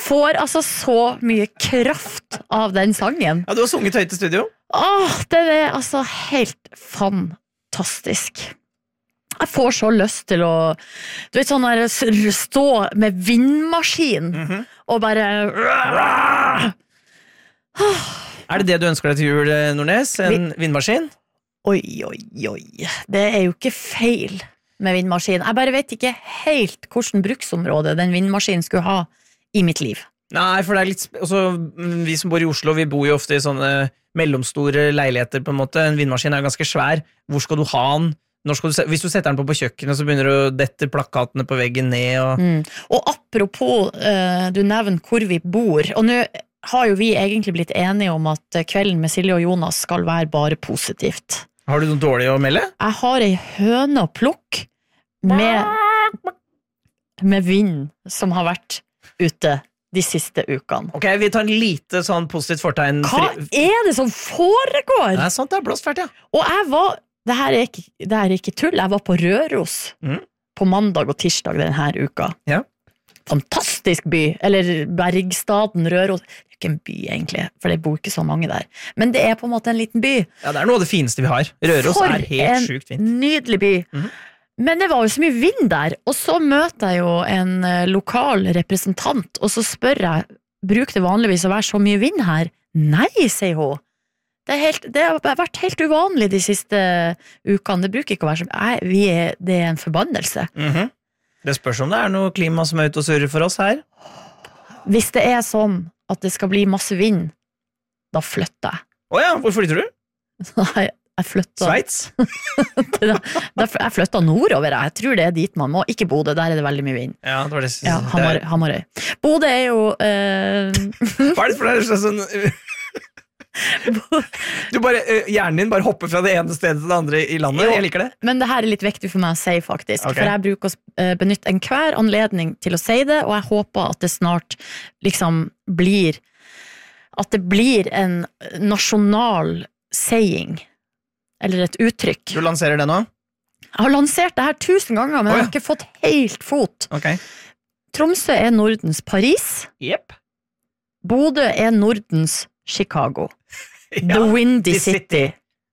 får altså så mye kraft av den sangen. Ja, du har sunget høyt i studio. Den er altså helt fantastisk. Jeg får så lyst til å du vet sånn der stå med vindmaskin og bare Er det du ønsker deg til jul, Nordnes? En vindmaskin? Oi. Det er jo ikke feil med vindmaskin. Jeg bare vet ikke helt hvordan bruksområde den vindmaskinen skulle ha i mitt liv. Nei, for det litt vi som bor i Oslo, vi bor jo ofte i sånne mellomstore leiligheter på en måte. En vindmaskin er ganske svær. Hvor skal du ha den? Hvis du setter den på kjøkkenet, så begynner du å dette plakatene på veggen ned. Og apropos, du nevner hvor vi bor, og nå har jo vi egentlig blitt enige om at kvelden med Silje og Jonas skal være bare positivt. Har du noe dårlig å melde? Jeg har ei høne å plukke med vind som har vært ute de siste ukene. Ok, vi tar en lite sånn positivt fortegn. Hva er det som foregår? Det er sant, det er blåst fælt, ja. Og jeg var, det her er ikke tull, jeg var på Røros på mandag og tirsdag denne uka. Ja. Fantastisk by, eller Bergstaden, Røros. Det er ikke en by egentlig, for det bor ikke så mange der. Men det er på en måte en liten by. Ja, det er noe av det fineste vi har. Røros er helt sjukt fint. For en nydelig by. Men det var jo så mye vind der, og så møter jeg jo en lokal representant, og så spør jeg, bruker det vanligvis å være så mye vind her? Nei, sier hun. Det har vært helt uvanlig de siste ukene. Det bruker ikke å være så mye. Det er en forbannelse. Det spørs om det er noe klima som er ute og surrer for oss her. Hvis det er sånn at det skal bli masse vind, da flytter jeg. Åja, hvor flytter du? Nei, jeg flytter Sveits? Jeg flytter nordover. Jeg tror det er dit man må. Ikke Bodø, der er det veldig mye vind. Ja, det var det. Ja, Hamarøy. Bodø er jo Hva er det for deg? Sånn hjernen din bare hopper fra det ene stedet til det andre i landet. Jeg liker det. Men det her er litt viktig for meg å si, faktisk. Okay. For jeg bruker å benytte enhver anledning til å si det, og jeg håper at det snart liksom blir at det blir en nasjonal saying, eller et uttrykk. Du lanserer det nå? Jeg har lansert det her 1000 ganger, men jeg har ikke fått helt fot. Okay. Tromsø er Nordens Paris. Yep. Bodø er Nordens Chicago. The Windy City.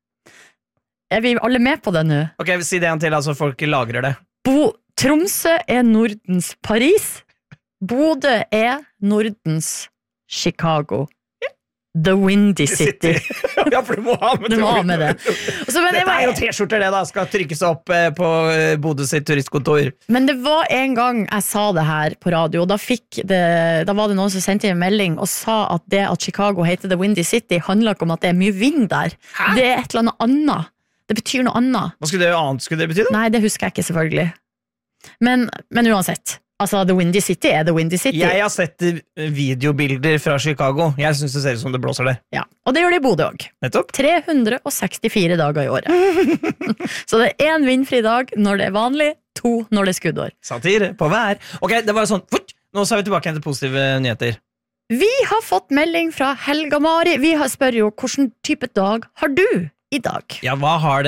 Er vi alle med på det nå? Ok, si det en til, altså folk lagrer det. Tromsø er Nordens Paris. Bodø er Nordens Chicago. The Windy City. Ja, for du må ha med det. Dette er jo t-skjorter det da, skal trykkes opp på Bodø sitt turistkontor. Men det var en gang jeg sa det her på radio, og da var det noen som sendte en melding og sa at det at Chicago heter The Windy City handler ikke om at det er mye vind der. Hæ? Det er et eller annet. Det betyr noe annet. Hva skulle det bety da? Nei, det husker jeg ikke selvfølgelig. Men uansett. Altså, The Windy City er The Windy City. Jeg har sett videobilder fra Chicago. Jeg synes det ser ut som det blåser der. Ja, og det gjør det i Bodø også. Nettopp. 364 dager i året. Så det er en vindfri dag når det er vanlig, 2 når det er skuddår. Satire på vær. Ok, det var sånn, nå sa vi tilbake til positive nyheter. Vi har fått melding fra Helga Mari. Vi spør jo, hvilken type dag har du i dag? Ja, hva har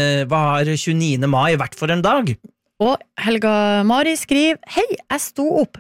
29. mai vært for en dag? Og Helga Mari skriver: Hei, jeg sto opp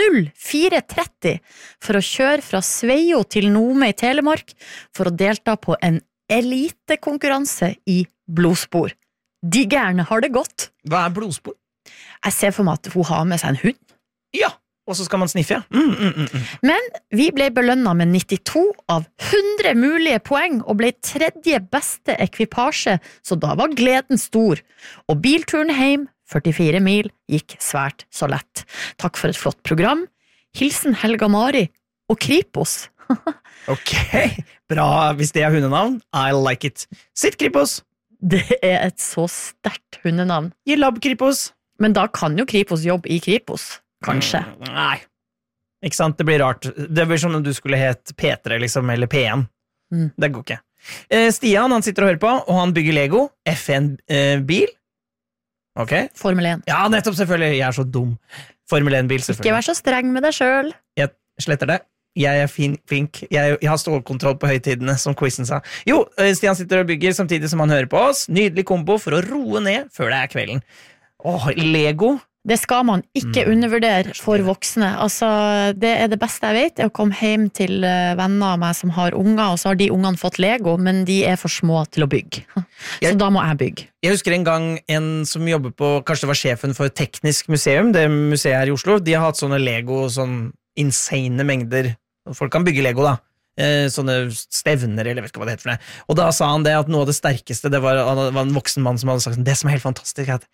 04:30 for å kjøre fra Sveio til Nome i Telemark for å delta på en elitekonkurranse i blodspor. De gærne har det godt. Hva er blodspor? Jeg ser for meg at hun har med seg en hund. Ja, og så skal man sniffe, Men vi ble belønnet med 92 av 100 mulige poeng og ble 3. beste ekvipasje, så da var gleden stor. Og bilturen hjem 44 mil gikk svært så lett. Takk for et flott program. Hilsen Helga Mari og Kripos. Ok, bra. Hvis det er hundenavn, I like it. Sitt Kripos. Det er et så sterkt hundenavn. Gi labb Kripos. Men da kan jo Kripos jobbe i Kripos, kanskje. Nei, ikke sant, det blir rart. Det blir som om du skulle het P3 liksom, eller P1. Det går ikke. Stian, han sitter og hører på, og han bygger Lego. F1-bil. Ok. Formel 1. Ja, nettopp, selvfølgelig. Jeg er så dum. Formel 1-bil, selvfølgelig. Ikke vær så streng med deg selv. Jeg sletter det. Jeg er flink. Jeg har stålkontroll på høytidene, som quizen sa. Jo, Stian sitter og bygger samtidig som han hører på oss. Nydelig kombo for å roe ned før det er kvelden. Åh, Lego. Det skal man ikke undervurdere for voksne. Altså, det det beste jeg vet, å komme hjem til venner av meg som har unger, og så har de ungene fått Lego, men de for små til å bygge. Så da må jeg bygge. Jeg husker en gang en som jobber på, kanskje det var sjefen for Teknisk museum, det museet her i Oslo, de har hatt sånne Lego, sånn insane mengder. Folk kan bygge Lego da. Sånne stevner, eller jeg vet ikke hva det heter for det. Og da sa han det at noe av det sterkeste, det var en voksen mann som hadde sagt, det som helt fantastisk, at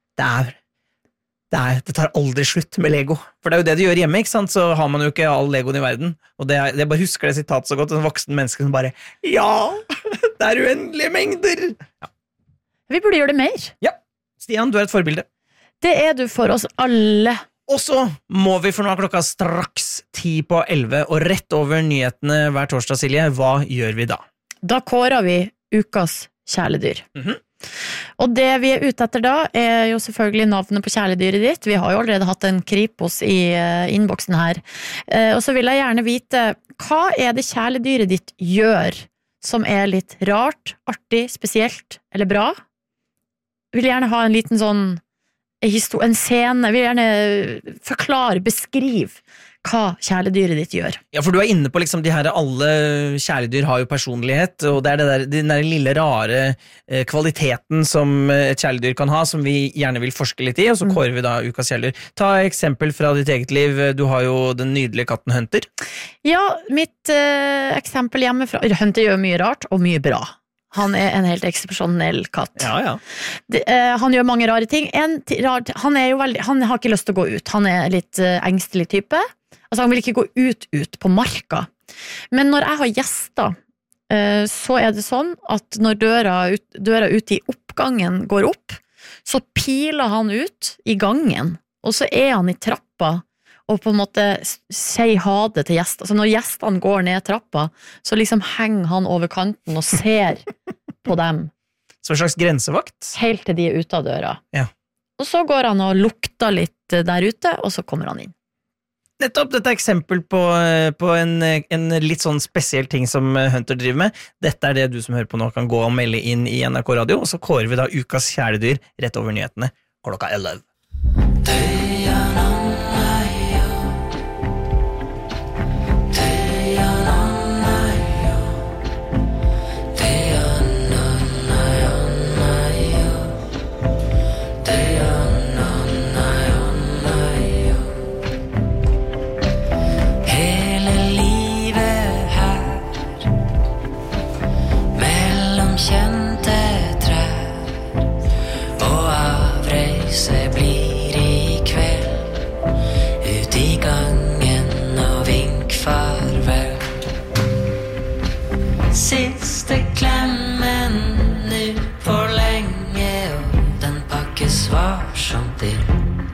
det tar aldri slutt med Lego. For det jo det du gjør hjemme, ikke sant? Så har man jo ikke all Legoen i verden. Og jeg bare husker det sitatet så godt, en voksen menneske som bare, ja, det uendelige mengder. Ja. Vi burde gjøre det mer. Ja, Stian, du et forbilde. Det du for oss alle. Og så må vi, for nå klokka straks 10:11, og rett over nyhetene hver torsdag, Silje, hva gjør vi da? Da kårer vi ukas kjæledyr. Og det vi ute etter da jo selvfølgelig navnet på kjæledyret ditt. Vi har jo allerede hatt en Kripos i innboksen her. Og så vil jeg gjerne vite, hva det kjæledyret ditt gjør som litt rart, artig, spesielt eller bra? Jeg vil gjerne ha en liten sånn en scene, jeg vil gjerne forklare, beskrive hva kjæledyret ditt gjør. Ja, for du inne på liksom de her, alle kjæledyr har jo personlighet, og det den der lille rare kvaliteten som et kjæledyr kan ha, som vi gjerne vil forske litt i, og så kårer vi da ukas kjæledyr. Ta eksempel fra ditt eget liv, du har jo den nydelige katten Hunter. Ja, mitt eksempel hjemmefra, Hunter gjør mye rart og mye bra. Han en helt eksepsjonell katt. Ja. Han gjør mange rare ting. Han har ikke lyst til å gå ut. Han litt engstelig type. Altså, han vil ikke gå ut på marka. Men når jeg har gjester, så det sånn at når døra ute i oppgangen går opp, så piler han ut i gangen, og så han i trappa, og på en måte sier ha det til gjester. Så når gjestene går ned trappa, så liksom henger han over kanten og ser på dem. Så en slags grensevakt? Helt til de ute av døra. Ja. Og så går han og lukter litt der ute, og så kommer han inn. Nettopp, dette eksempel på en litt sånn spesiell ting som Hunter driver med. Dette det du som hører på nå kan gå og melde inn i NRK Radio, og så kårer vi da ukas kjæledyr rett over nyhetene klokka 11. Kjente trær og avreise blir i kveld, ut i gangen og vink farvel. Siste klemmen nu på lenge, og den pakkes varsomt inn.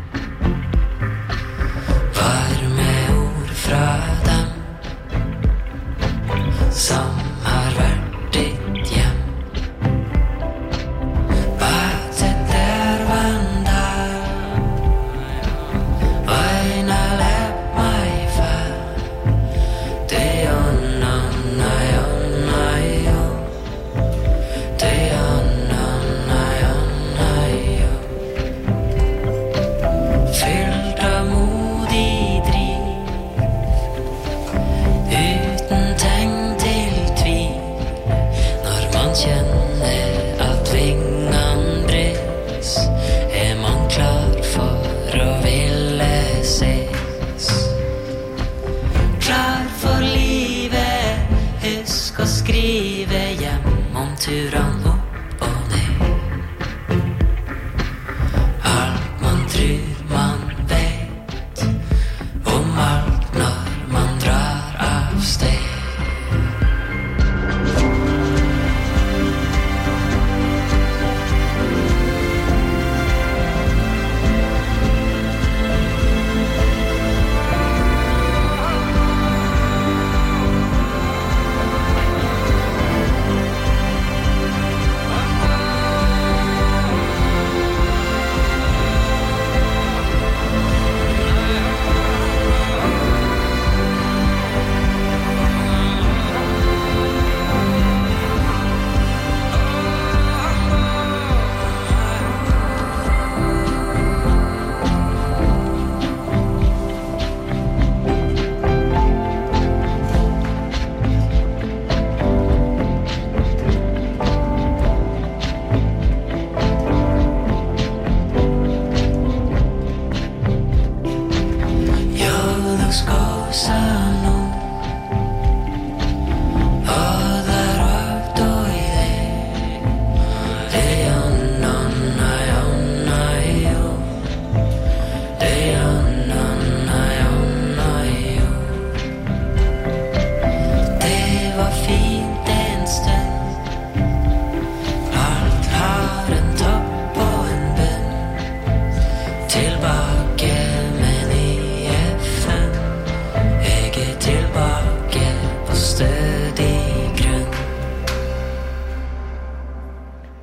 Varme ord fra dem som har vært ditt hjem. Turen opp og ned. Alt man tror man vet om alt når man drar av sted.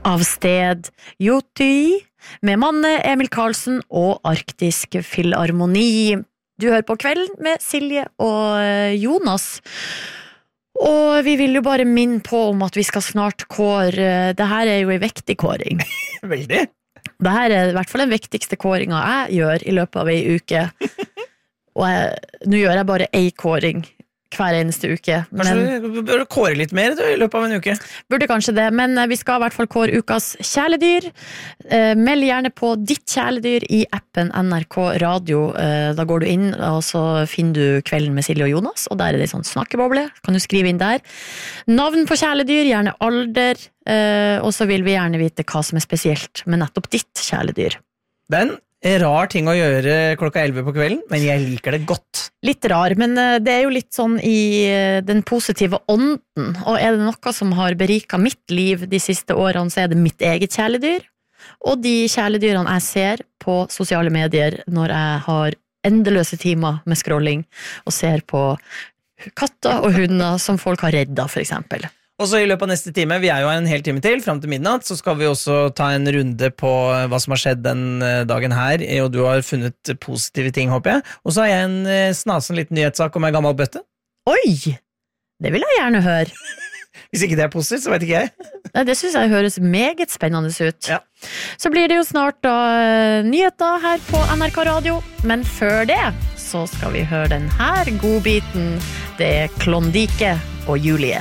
av Sted Jotui med Manne, Emil Karlsen og Arktisk Filharmoni. Du hører på Kvelden med Silje og Jonas. Og vi vil jo bare minne på om at vi skal snart kåre. Det her er jo en viktig kåring. Veldig. Det her er i hvert fall den viktigste kåringa jeg gjør i løpet av en uke. Og nå gjør jeg bare en kåring hver eneste uke. Kanskje du bør kåre litt mer i løpet av en uke? Burde kanskje det, men vi skal i hvert fall kåre ukas kjæledyr. Meld gjerne på ditt kjæledyr i appen NRK Radio. Da går du inn, og så finner du Kvelden med Silje og Jonas, og der er det sånn snakkeboble. Kan du skrive inn der. Navn på kjæledyr, gjerne alder, og så vil vi gjerne vite hva som er spesielt med nettopp ditt kjæledyr. Den rar ting å gjøre klokka 11 på kvelden, men jeg liker det godt. Litt rar, men det er jo litt sånn i den positive ånden, og er det noe som har beriket mitt liv de siste årene, så er det mitt eget kjæledyr, og de kjæledyrene jeg ser på sosiale medier når jeg har endeløse timer med scrolling, og ser på katter og hunder som folk har reddet, for eksempel. Og så i løpet av neste time, vi er jo en hel time til, frem til midnatt, så skal vi også ta en runde på hva som har skjedd den dagen her, og du har funnet positive ting, håper jeg. Og så har jeg en snasen liten nyhetssak om en gammel bøtte. Oi! Det vil jeg gjerne høre. Hvis ikke det er positivt, så vet ikke jeg. Nei, det synes jeg høres meget spennende ut. Ja. Så blir det jo snart da nyheter her på NRK Radio, men før det så skal vi høre den her godbiten. Det er Klondike og Julie.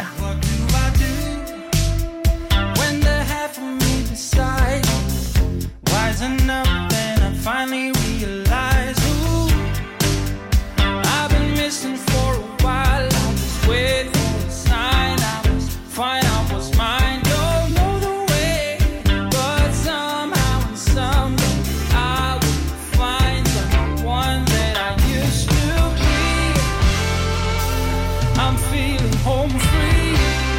Rising up and I finally realized who I've been missing for a while. I was waiting for a sign. I was fine, I was mine. Don't know the way, but somehow and someday I will find the one that I used to be. I'm feeling home free.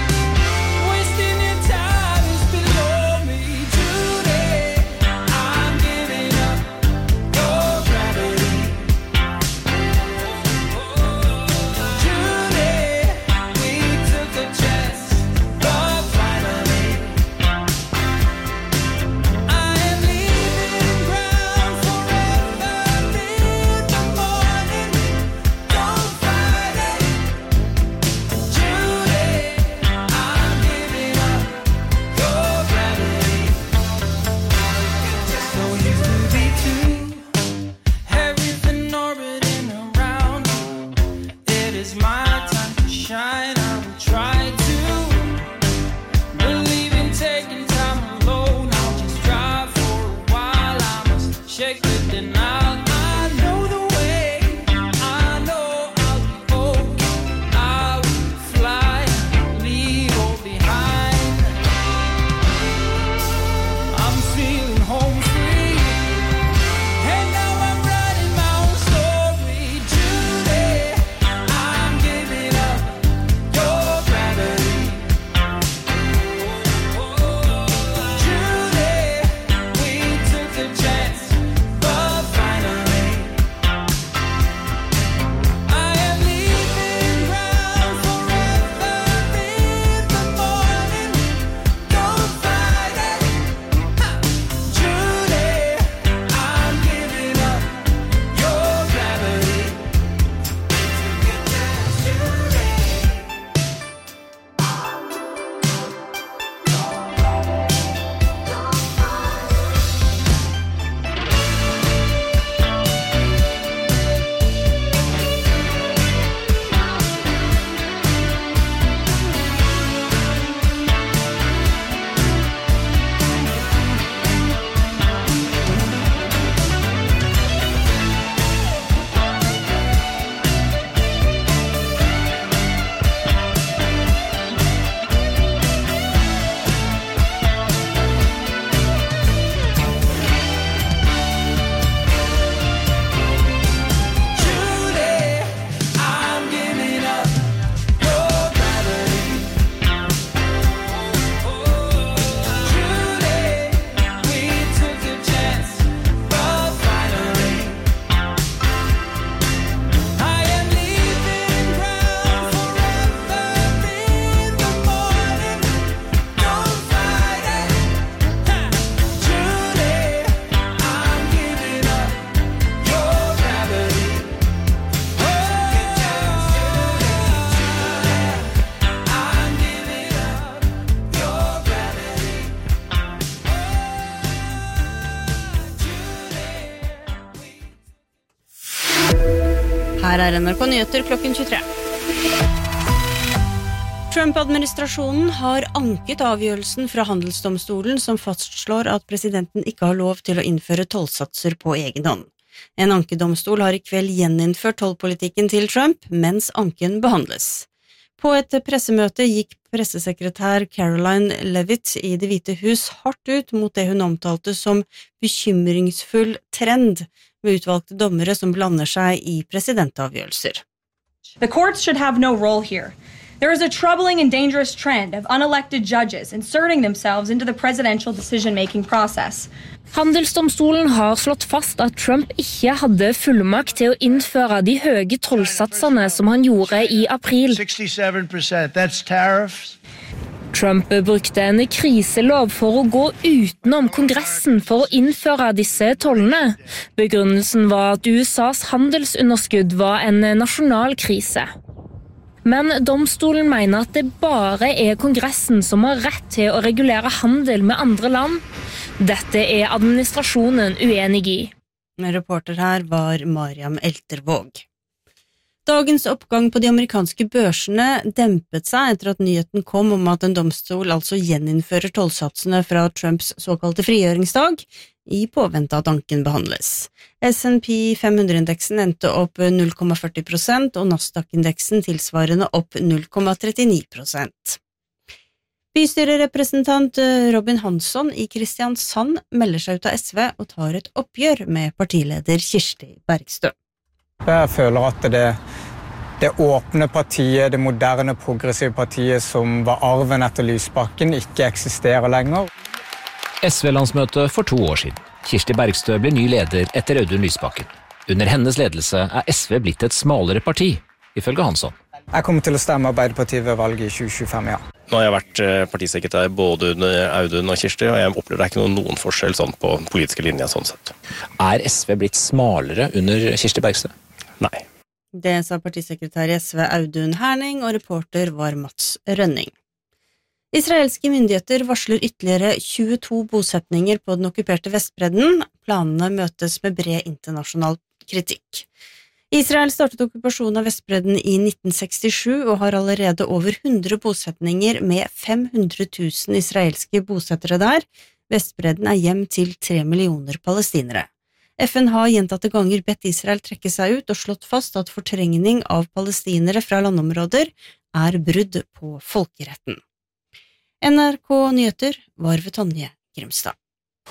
Her NRK Nyheter klokken 23. Trump-administrasjonen har anket avgjørelsen fra handelsdomstolen som fastslår at presidenten ikke har lov til å innføre tollsatser på egen hånd. En ankedomstol har i kveld gjeninnført tollpolitikken til Trump, mens anken behandles. På et pressemøte gikk pressesekretær Caroline Leavitt i Det hvite hus hardt ut mot det hun omtalte som bekymringsfull trend ved utvalgte dommere som blander seg i presidentavgjørelser. The courts should have no role here. There is a troubling and dangerous trend of unelected judges inserting themselves into the presidential decision-making process. Handelsdomstolen har slått fast at Trump ikke hadde fullmakt til å innføre de høye tollsatsene som han gjorde i april. 67%, that's tariffs. Trump brukte en kriselov for å gå utenom Kongressen for å innføre disse tollene. Begrunnelsen var at USAs handelsunderskudd var en nasjonal krise. Men domstolen mener at det bare er Kongressen som har rett til å regulere handel med andre land. Dette er administrasjonen uenig i. Reporter her var Mariam Eltervåg. Dagens oppgang på de amerikanske børsene dempet seg etter at nyheten kom om at en domstol altså gjeninnfører tollsatsene fra Trumps såkalte frigjøringsdag i påvente at anken behandles. S&P 500-indeksen endte opp 0,40% og Nasdaq-indeksen tilsvarende opp 0,39%. Bystyrerepresentant Robin Hansson i Kristiansand melder seg ut av SV og tar et oppgjør med partileder Kirsti Bergstø. Jeg føler at det åpne partiet, det moderne progressive partiet som var arven etter Lysbakken, ikke eksisterer lenger. SV-landsmøte for 2 år siden. Kirsti Bergstø ble ny leder etter Audun Lysbakken. Under hennes ledelse er SV blitt et smalere parti, ifølge Hansson. Jeg kommer til å stemme Arbeiderpartiet ved valget i 2025, ja. Nå har jeg vært partisekretær både under Audun og Kirsti, og jeg opplever det ikke noen forskjell sånn på politiske linjer sånn sett. Er SV blitt smalere under Kirsti Bergstø? Nei. Det sa partisekretær i SV Audun Herning, og reporter var Mats Rønning. Israelske myndigheter varsler ytterligere 22 bosetninger på den okkuperte Vestbredden. Planene møtes med bred internasjonal kritikk. Israel startet okkupasjonen av Vestbredden i 1967 og har allerede over 100 bosetninger med 500 000 israelske bosettere der. Vestbredden er hjem til 3 millioner palestinere. FN har gjentatte ganger bedt Israel trekke seg ut og slått fast at fortrengning av palestinere fra landområder er brudd på folkeretten. NRK Nyheter var ved Tonje Grimstad.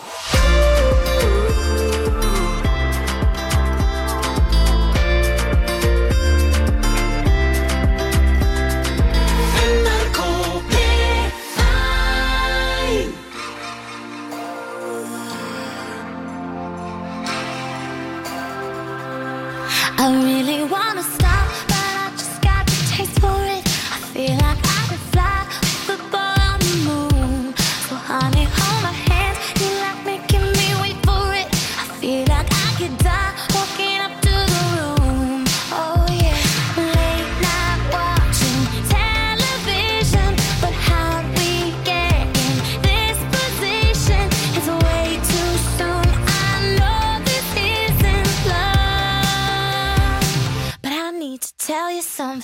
I really wanna stop, but I just got the taste for it. I feel like I could fly with the ball on the moon. So honey, hold my hand, you like making me wait for it. I feel like I could die walking up to the room. Oh yeah, late night watching television, but how we get in this position is way too soon. I know this isn't love, but I need to tell you something.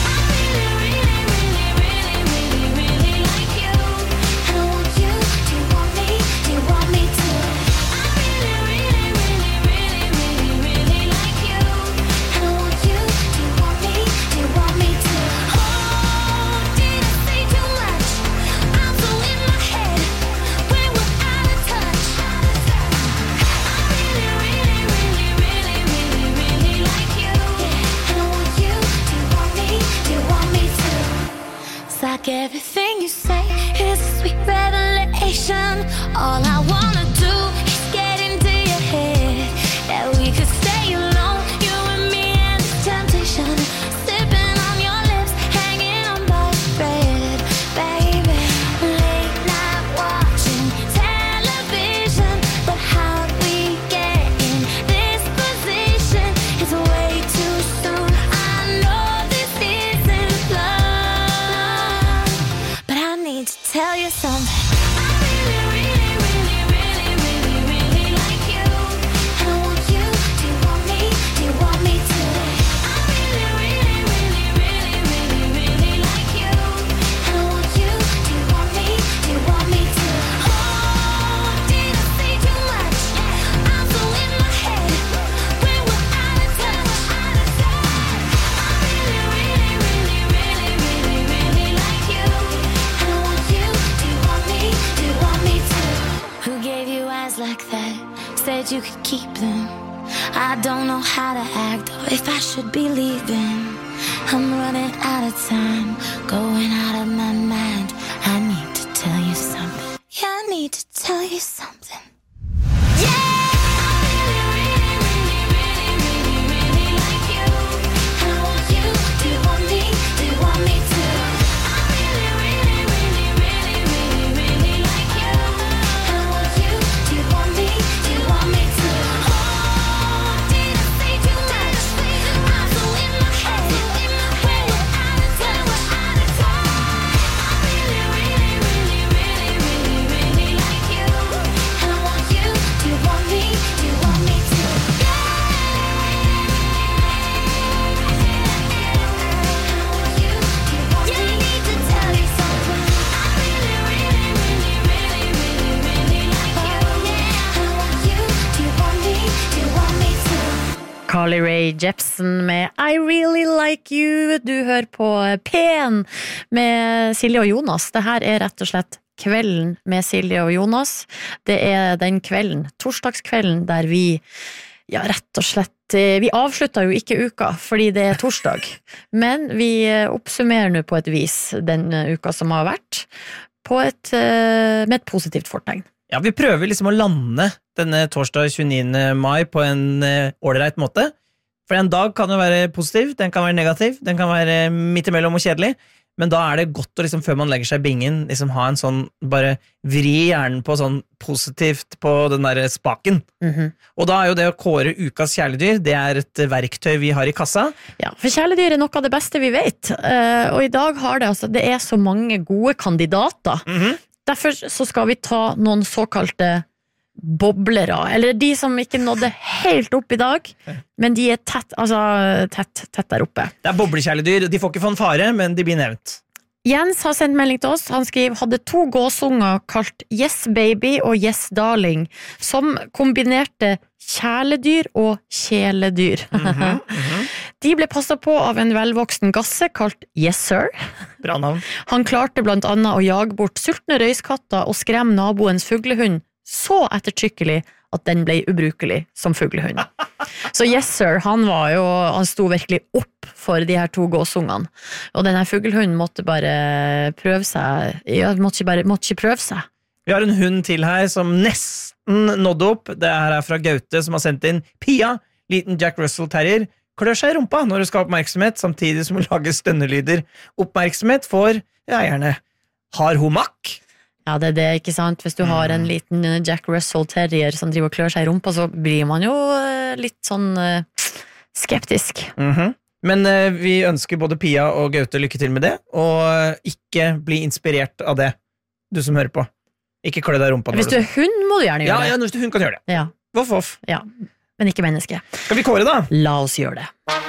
Like everything you say is a sweet revelation. All I wanna do is get into your head. That we could stay alone, you and me and the temptation. Sipping on your lips, hanging on by a thread. Baby, late night watching television, but how we get in this position is way too soon. I know this isn't love, to tell you something. I really, really, really, really said you could keep them. I don't know how to act or if I should be leaving. I'm running out of time, going out of my mind. I need to tell you something. Yeah, I need to tell you something. Carly Rae Jepsen med I Really Like You. Du hører på P1 med Silje og Jonas. Det her er rett og slett kvelden med Silje og Jonas. Det er den kvelden, torsdagskvelden, der vi, ja, rett og slett, vi avslutter jo ikke uka, fordi det er torsdag. Men vi oppsummerer nå på et vis den uka som har vært, med et positivt fortegn. Ja, vi prøver liksom å lande denne torsdag 29. mai på en ålreit måte. For en dag kan jo være positiv, den kan være negativ, den kan være midt imellom og kjedelig. Men da er det godt å liksom, før man legger seg i bingen, liksom ha en sånn, bare vri hjernen på sånn positivt på den der spaken. Og da er jo det å kåre ukas kjæledyr, det er et verktøy vi har i kassa. Ja, for kjæledyr er noe av det beste vi vet. Og i dag har det, altså, det er så mange gode kandidater. Derfor så skal vi ta noen såkalte boblere, eller de som ikke nådde helt opp i dag, men de er tett der oppe. Det er boblekjæledyr, de får ikke fanfare, men de blir nevnt. Jens har sendt melding til oss, han skriver, hadde 2 gåsunger kalt Yes Baby og Yes Darling, som kombinerte kjæledyr og kjæledyr. De ble passet på av en velvoksen gasse kalt Yes Sir. Bra navn. Han klarte blant annet å jage bort sultne røyskatter og skremme naboens fuglehund så ettertrykkelig at den ble ubrukelig som fuglehund. Så Yes Sir, han sto virkelig opp for de her 2 gåsungene. Og denne fuglehunden måtte bare prøve seg. Måtte ikke prøve seg. Vi har en hund til her som nesten nådde opp. Det er fra Gaute som har sendt inn Pia, liten Jack Russell Terrier, klør seg i rumpa når du skal ha oppmerksomhet, samtidig som hun lager stønnelyder. Oppmerksomhet får, ja, gjerne har hun makk? Ja, det er det, ikke sant? Hvis du har en liten Jack Russell Terrier som driver og klør seg i rumpa, så blir man jo litt sånn skeptisk. Men vi ønsker både Pia og Gaute lykke til med det, og ikke bli inspirert av det, du som hører på. Ikke klø deg i rumpa. Hvis du er hund, må du gjerne gjøre det. Ja, hvis du er hund kan du gjøre det. Ja. Voff, voff. Ja, men ikke menneske. Skal vi kåre da? La oss gjøre det.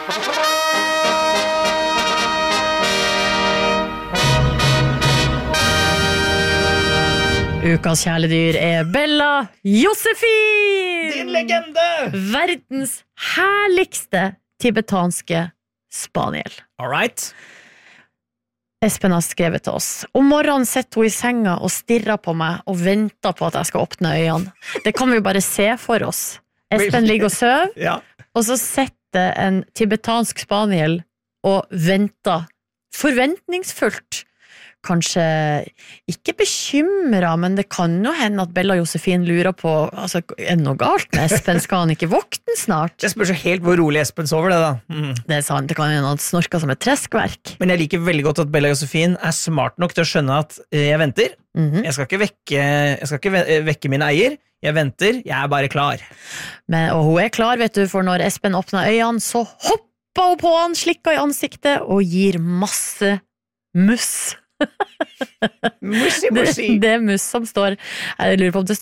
Ukas kjæledyr er Bella Josefin! Din legende! Verdens herligste tibetanske spaniel. All right. Espen har skrevet til oss. Om morgenen sitter hun i senga og stirrer på meg og venter på at jeg skal åpne øynene. Det kan vi bare se for oss. Espen ligger og søv, ja. Og så sitter en tibetansk spaniel og venter forventningsfullt. Kanskje ikke bekymret, men det kan jo hende at Bella Josefin lurer på, altså, er det noe galt med Espen? Skal han ikke våkne snart? Det spørs jo helt hvor rolig Espen sover det da. Det er sant, det kan hende at snorker som et treskverk. Men jeg liker veldig godt at Bella Josefin er smart nok til å skjønne at jeg venter. Jeg skal ikke vekke min eier. Jeg venter, jeg er bare klar. Og hun er klar, vet du, for når Espen åpner øynene, så hopper hun på han, slikker i ansiktet og gir masse muss. Mussi. Det er muss som står, jeg lurer på om det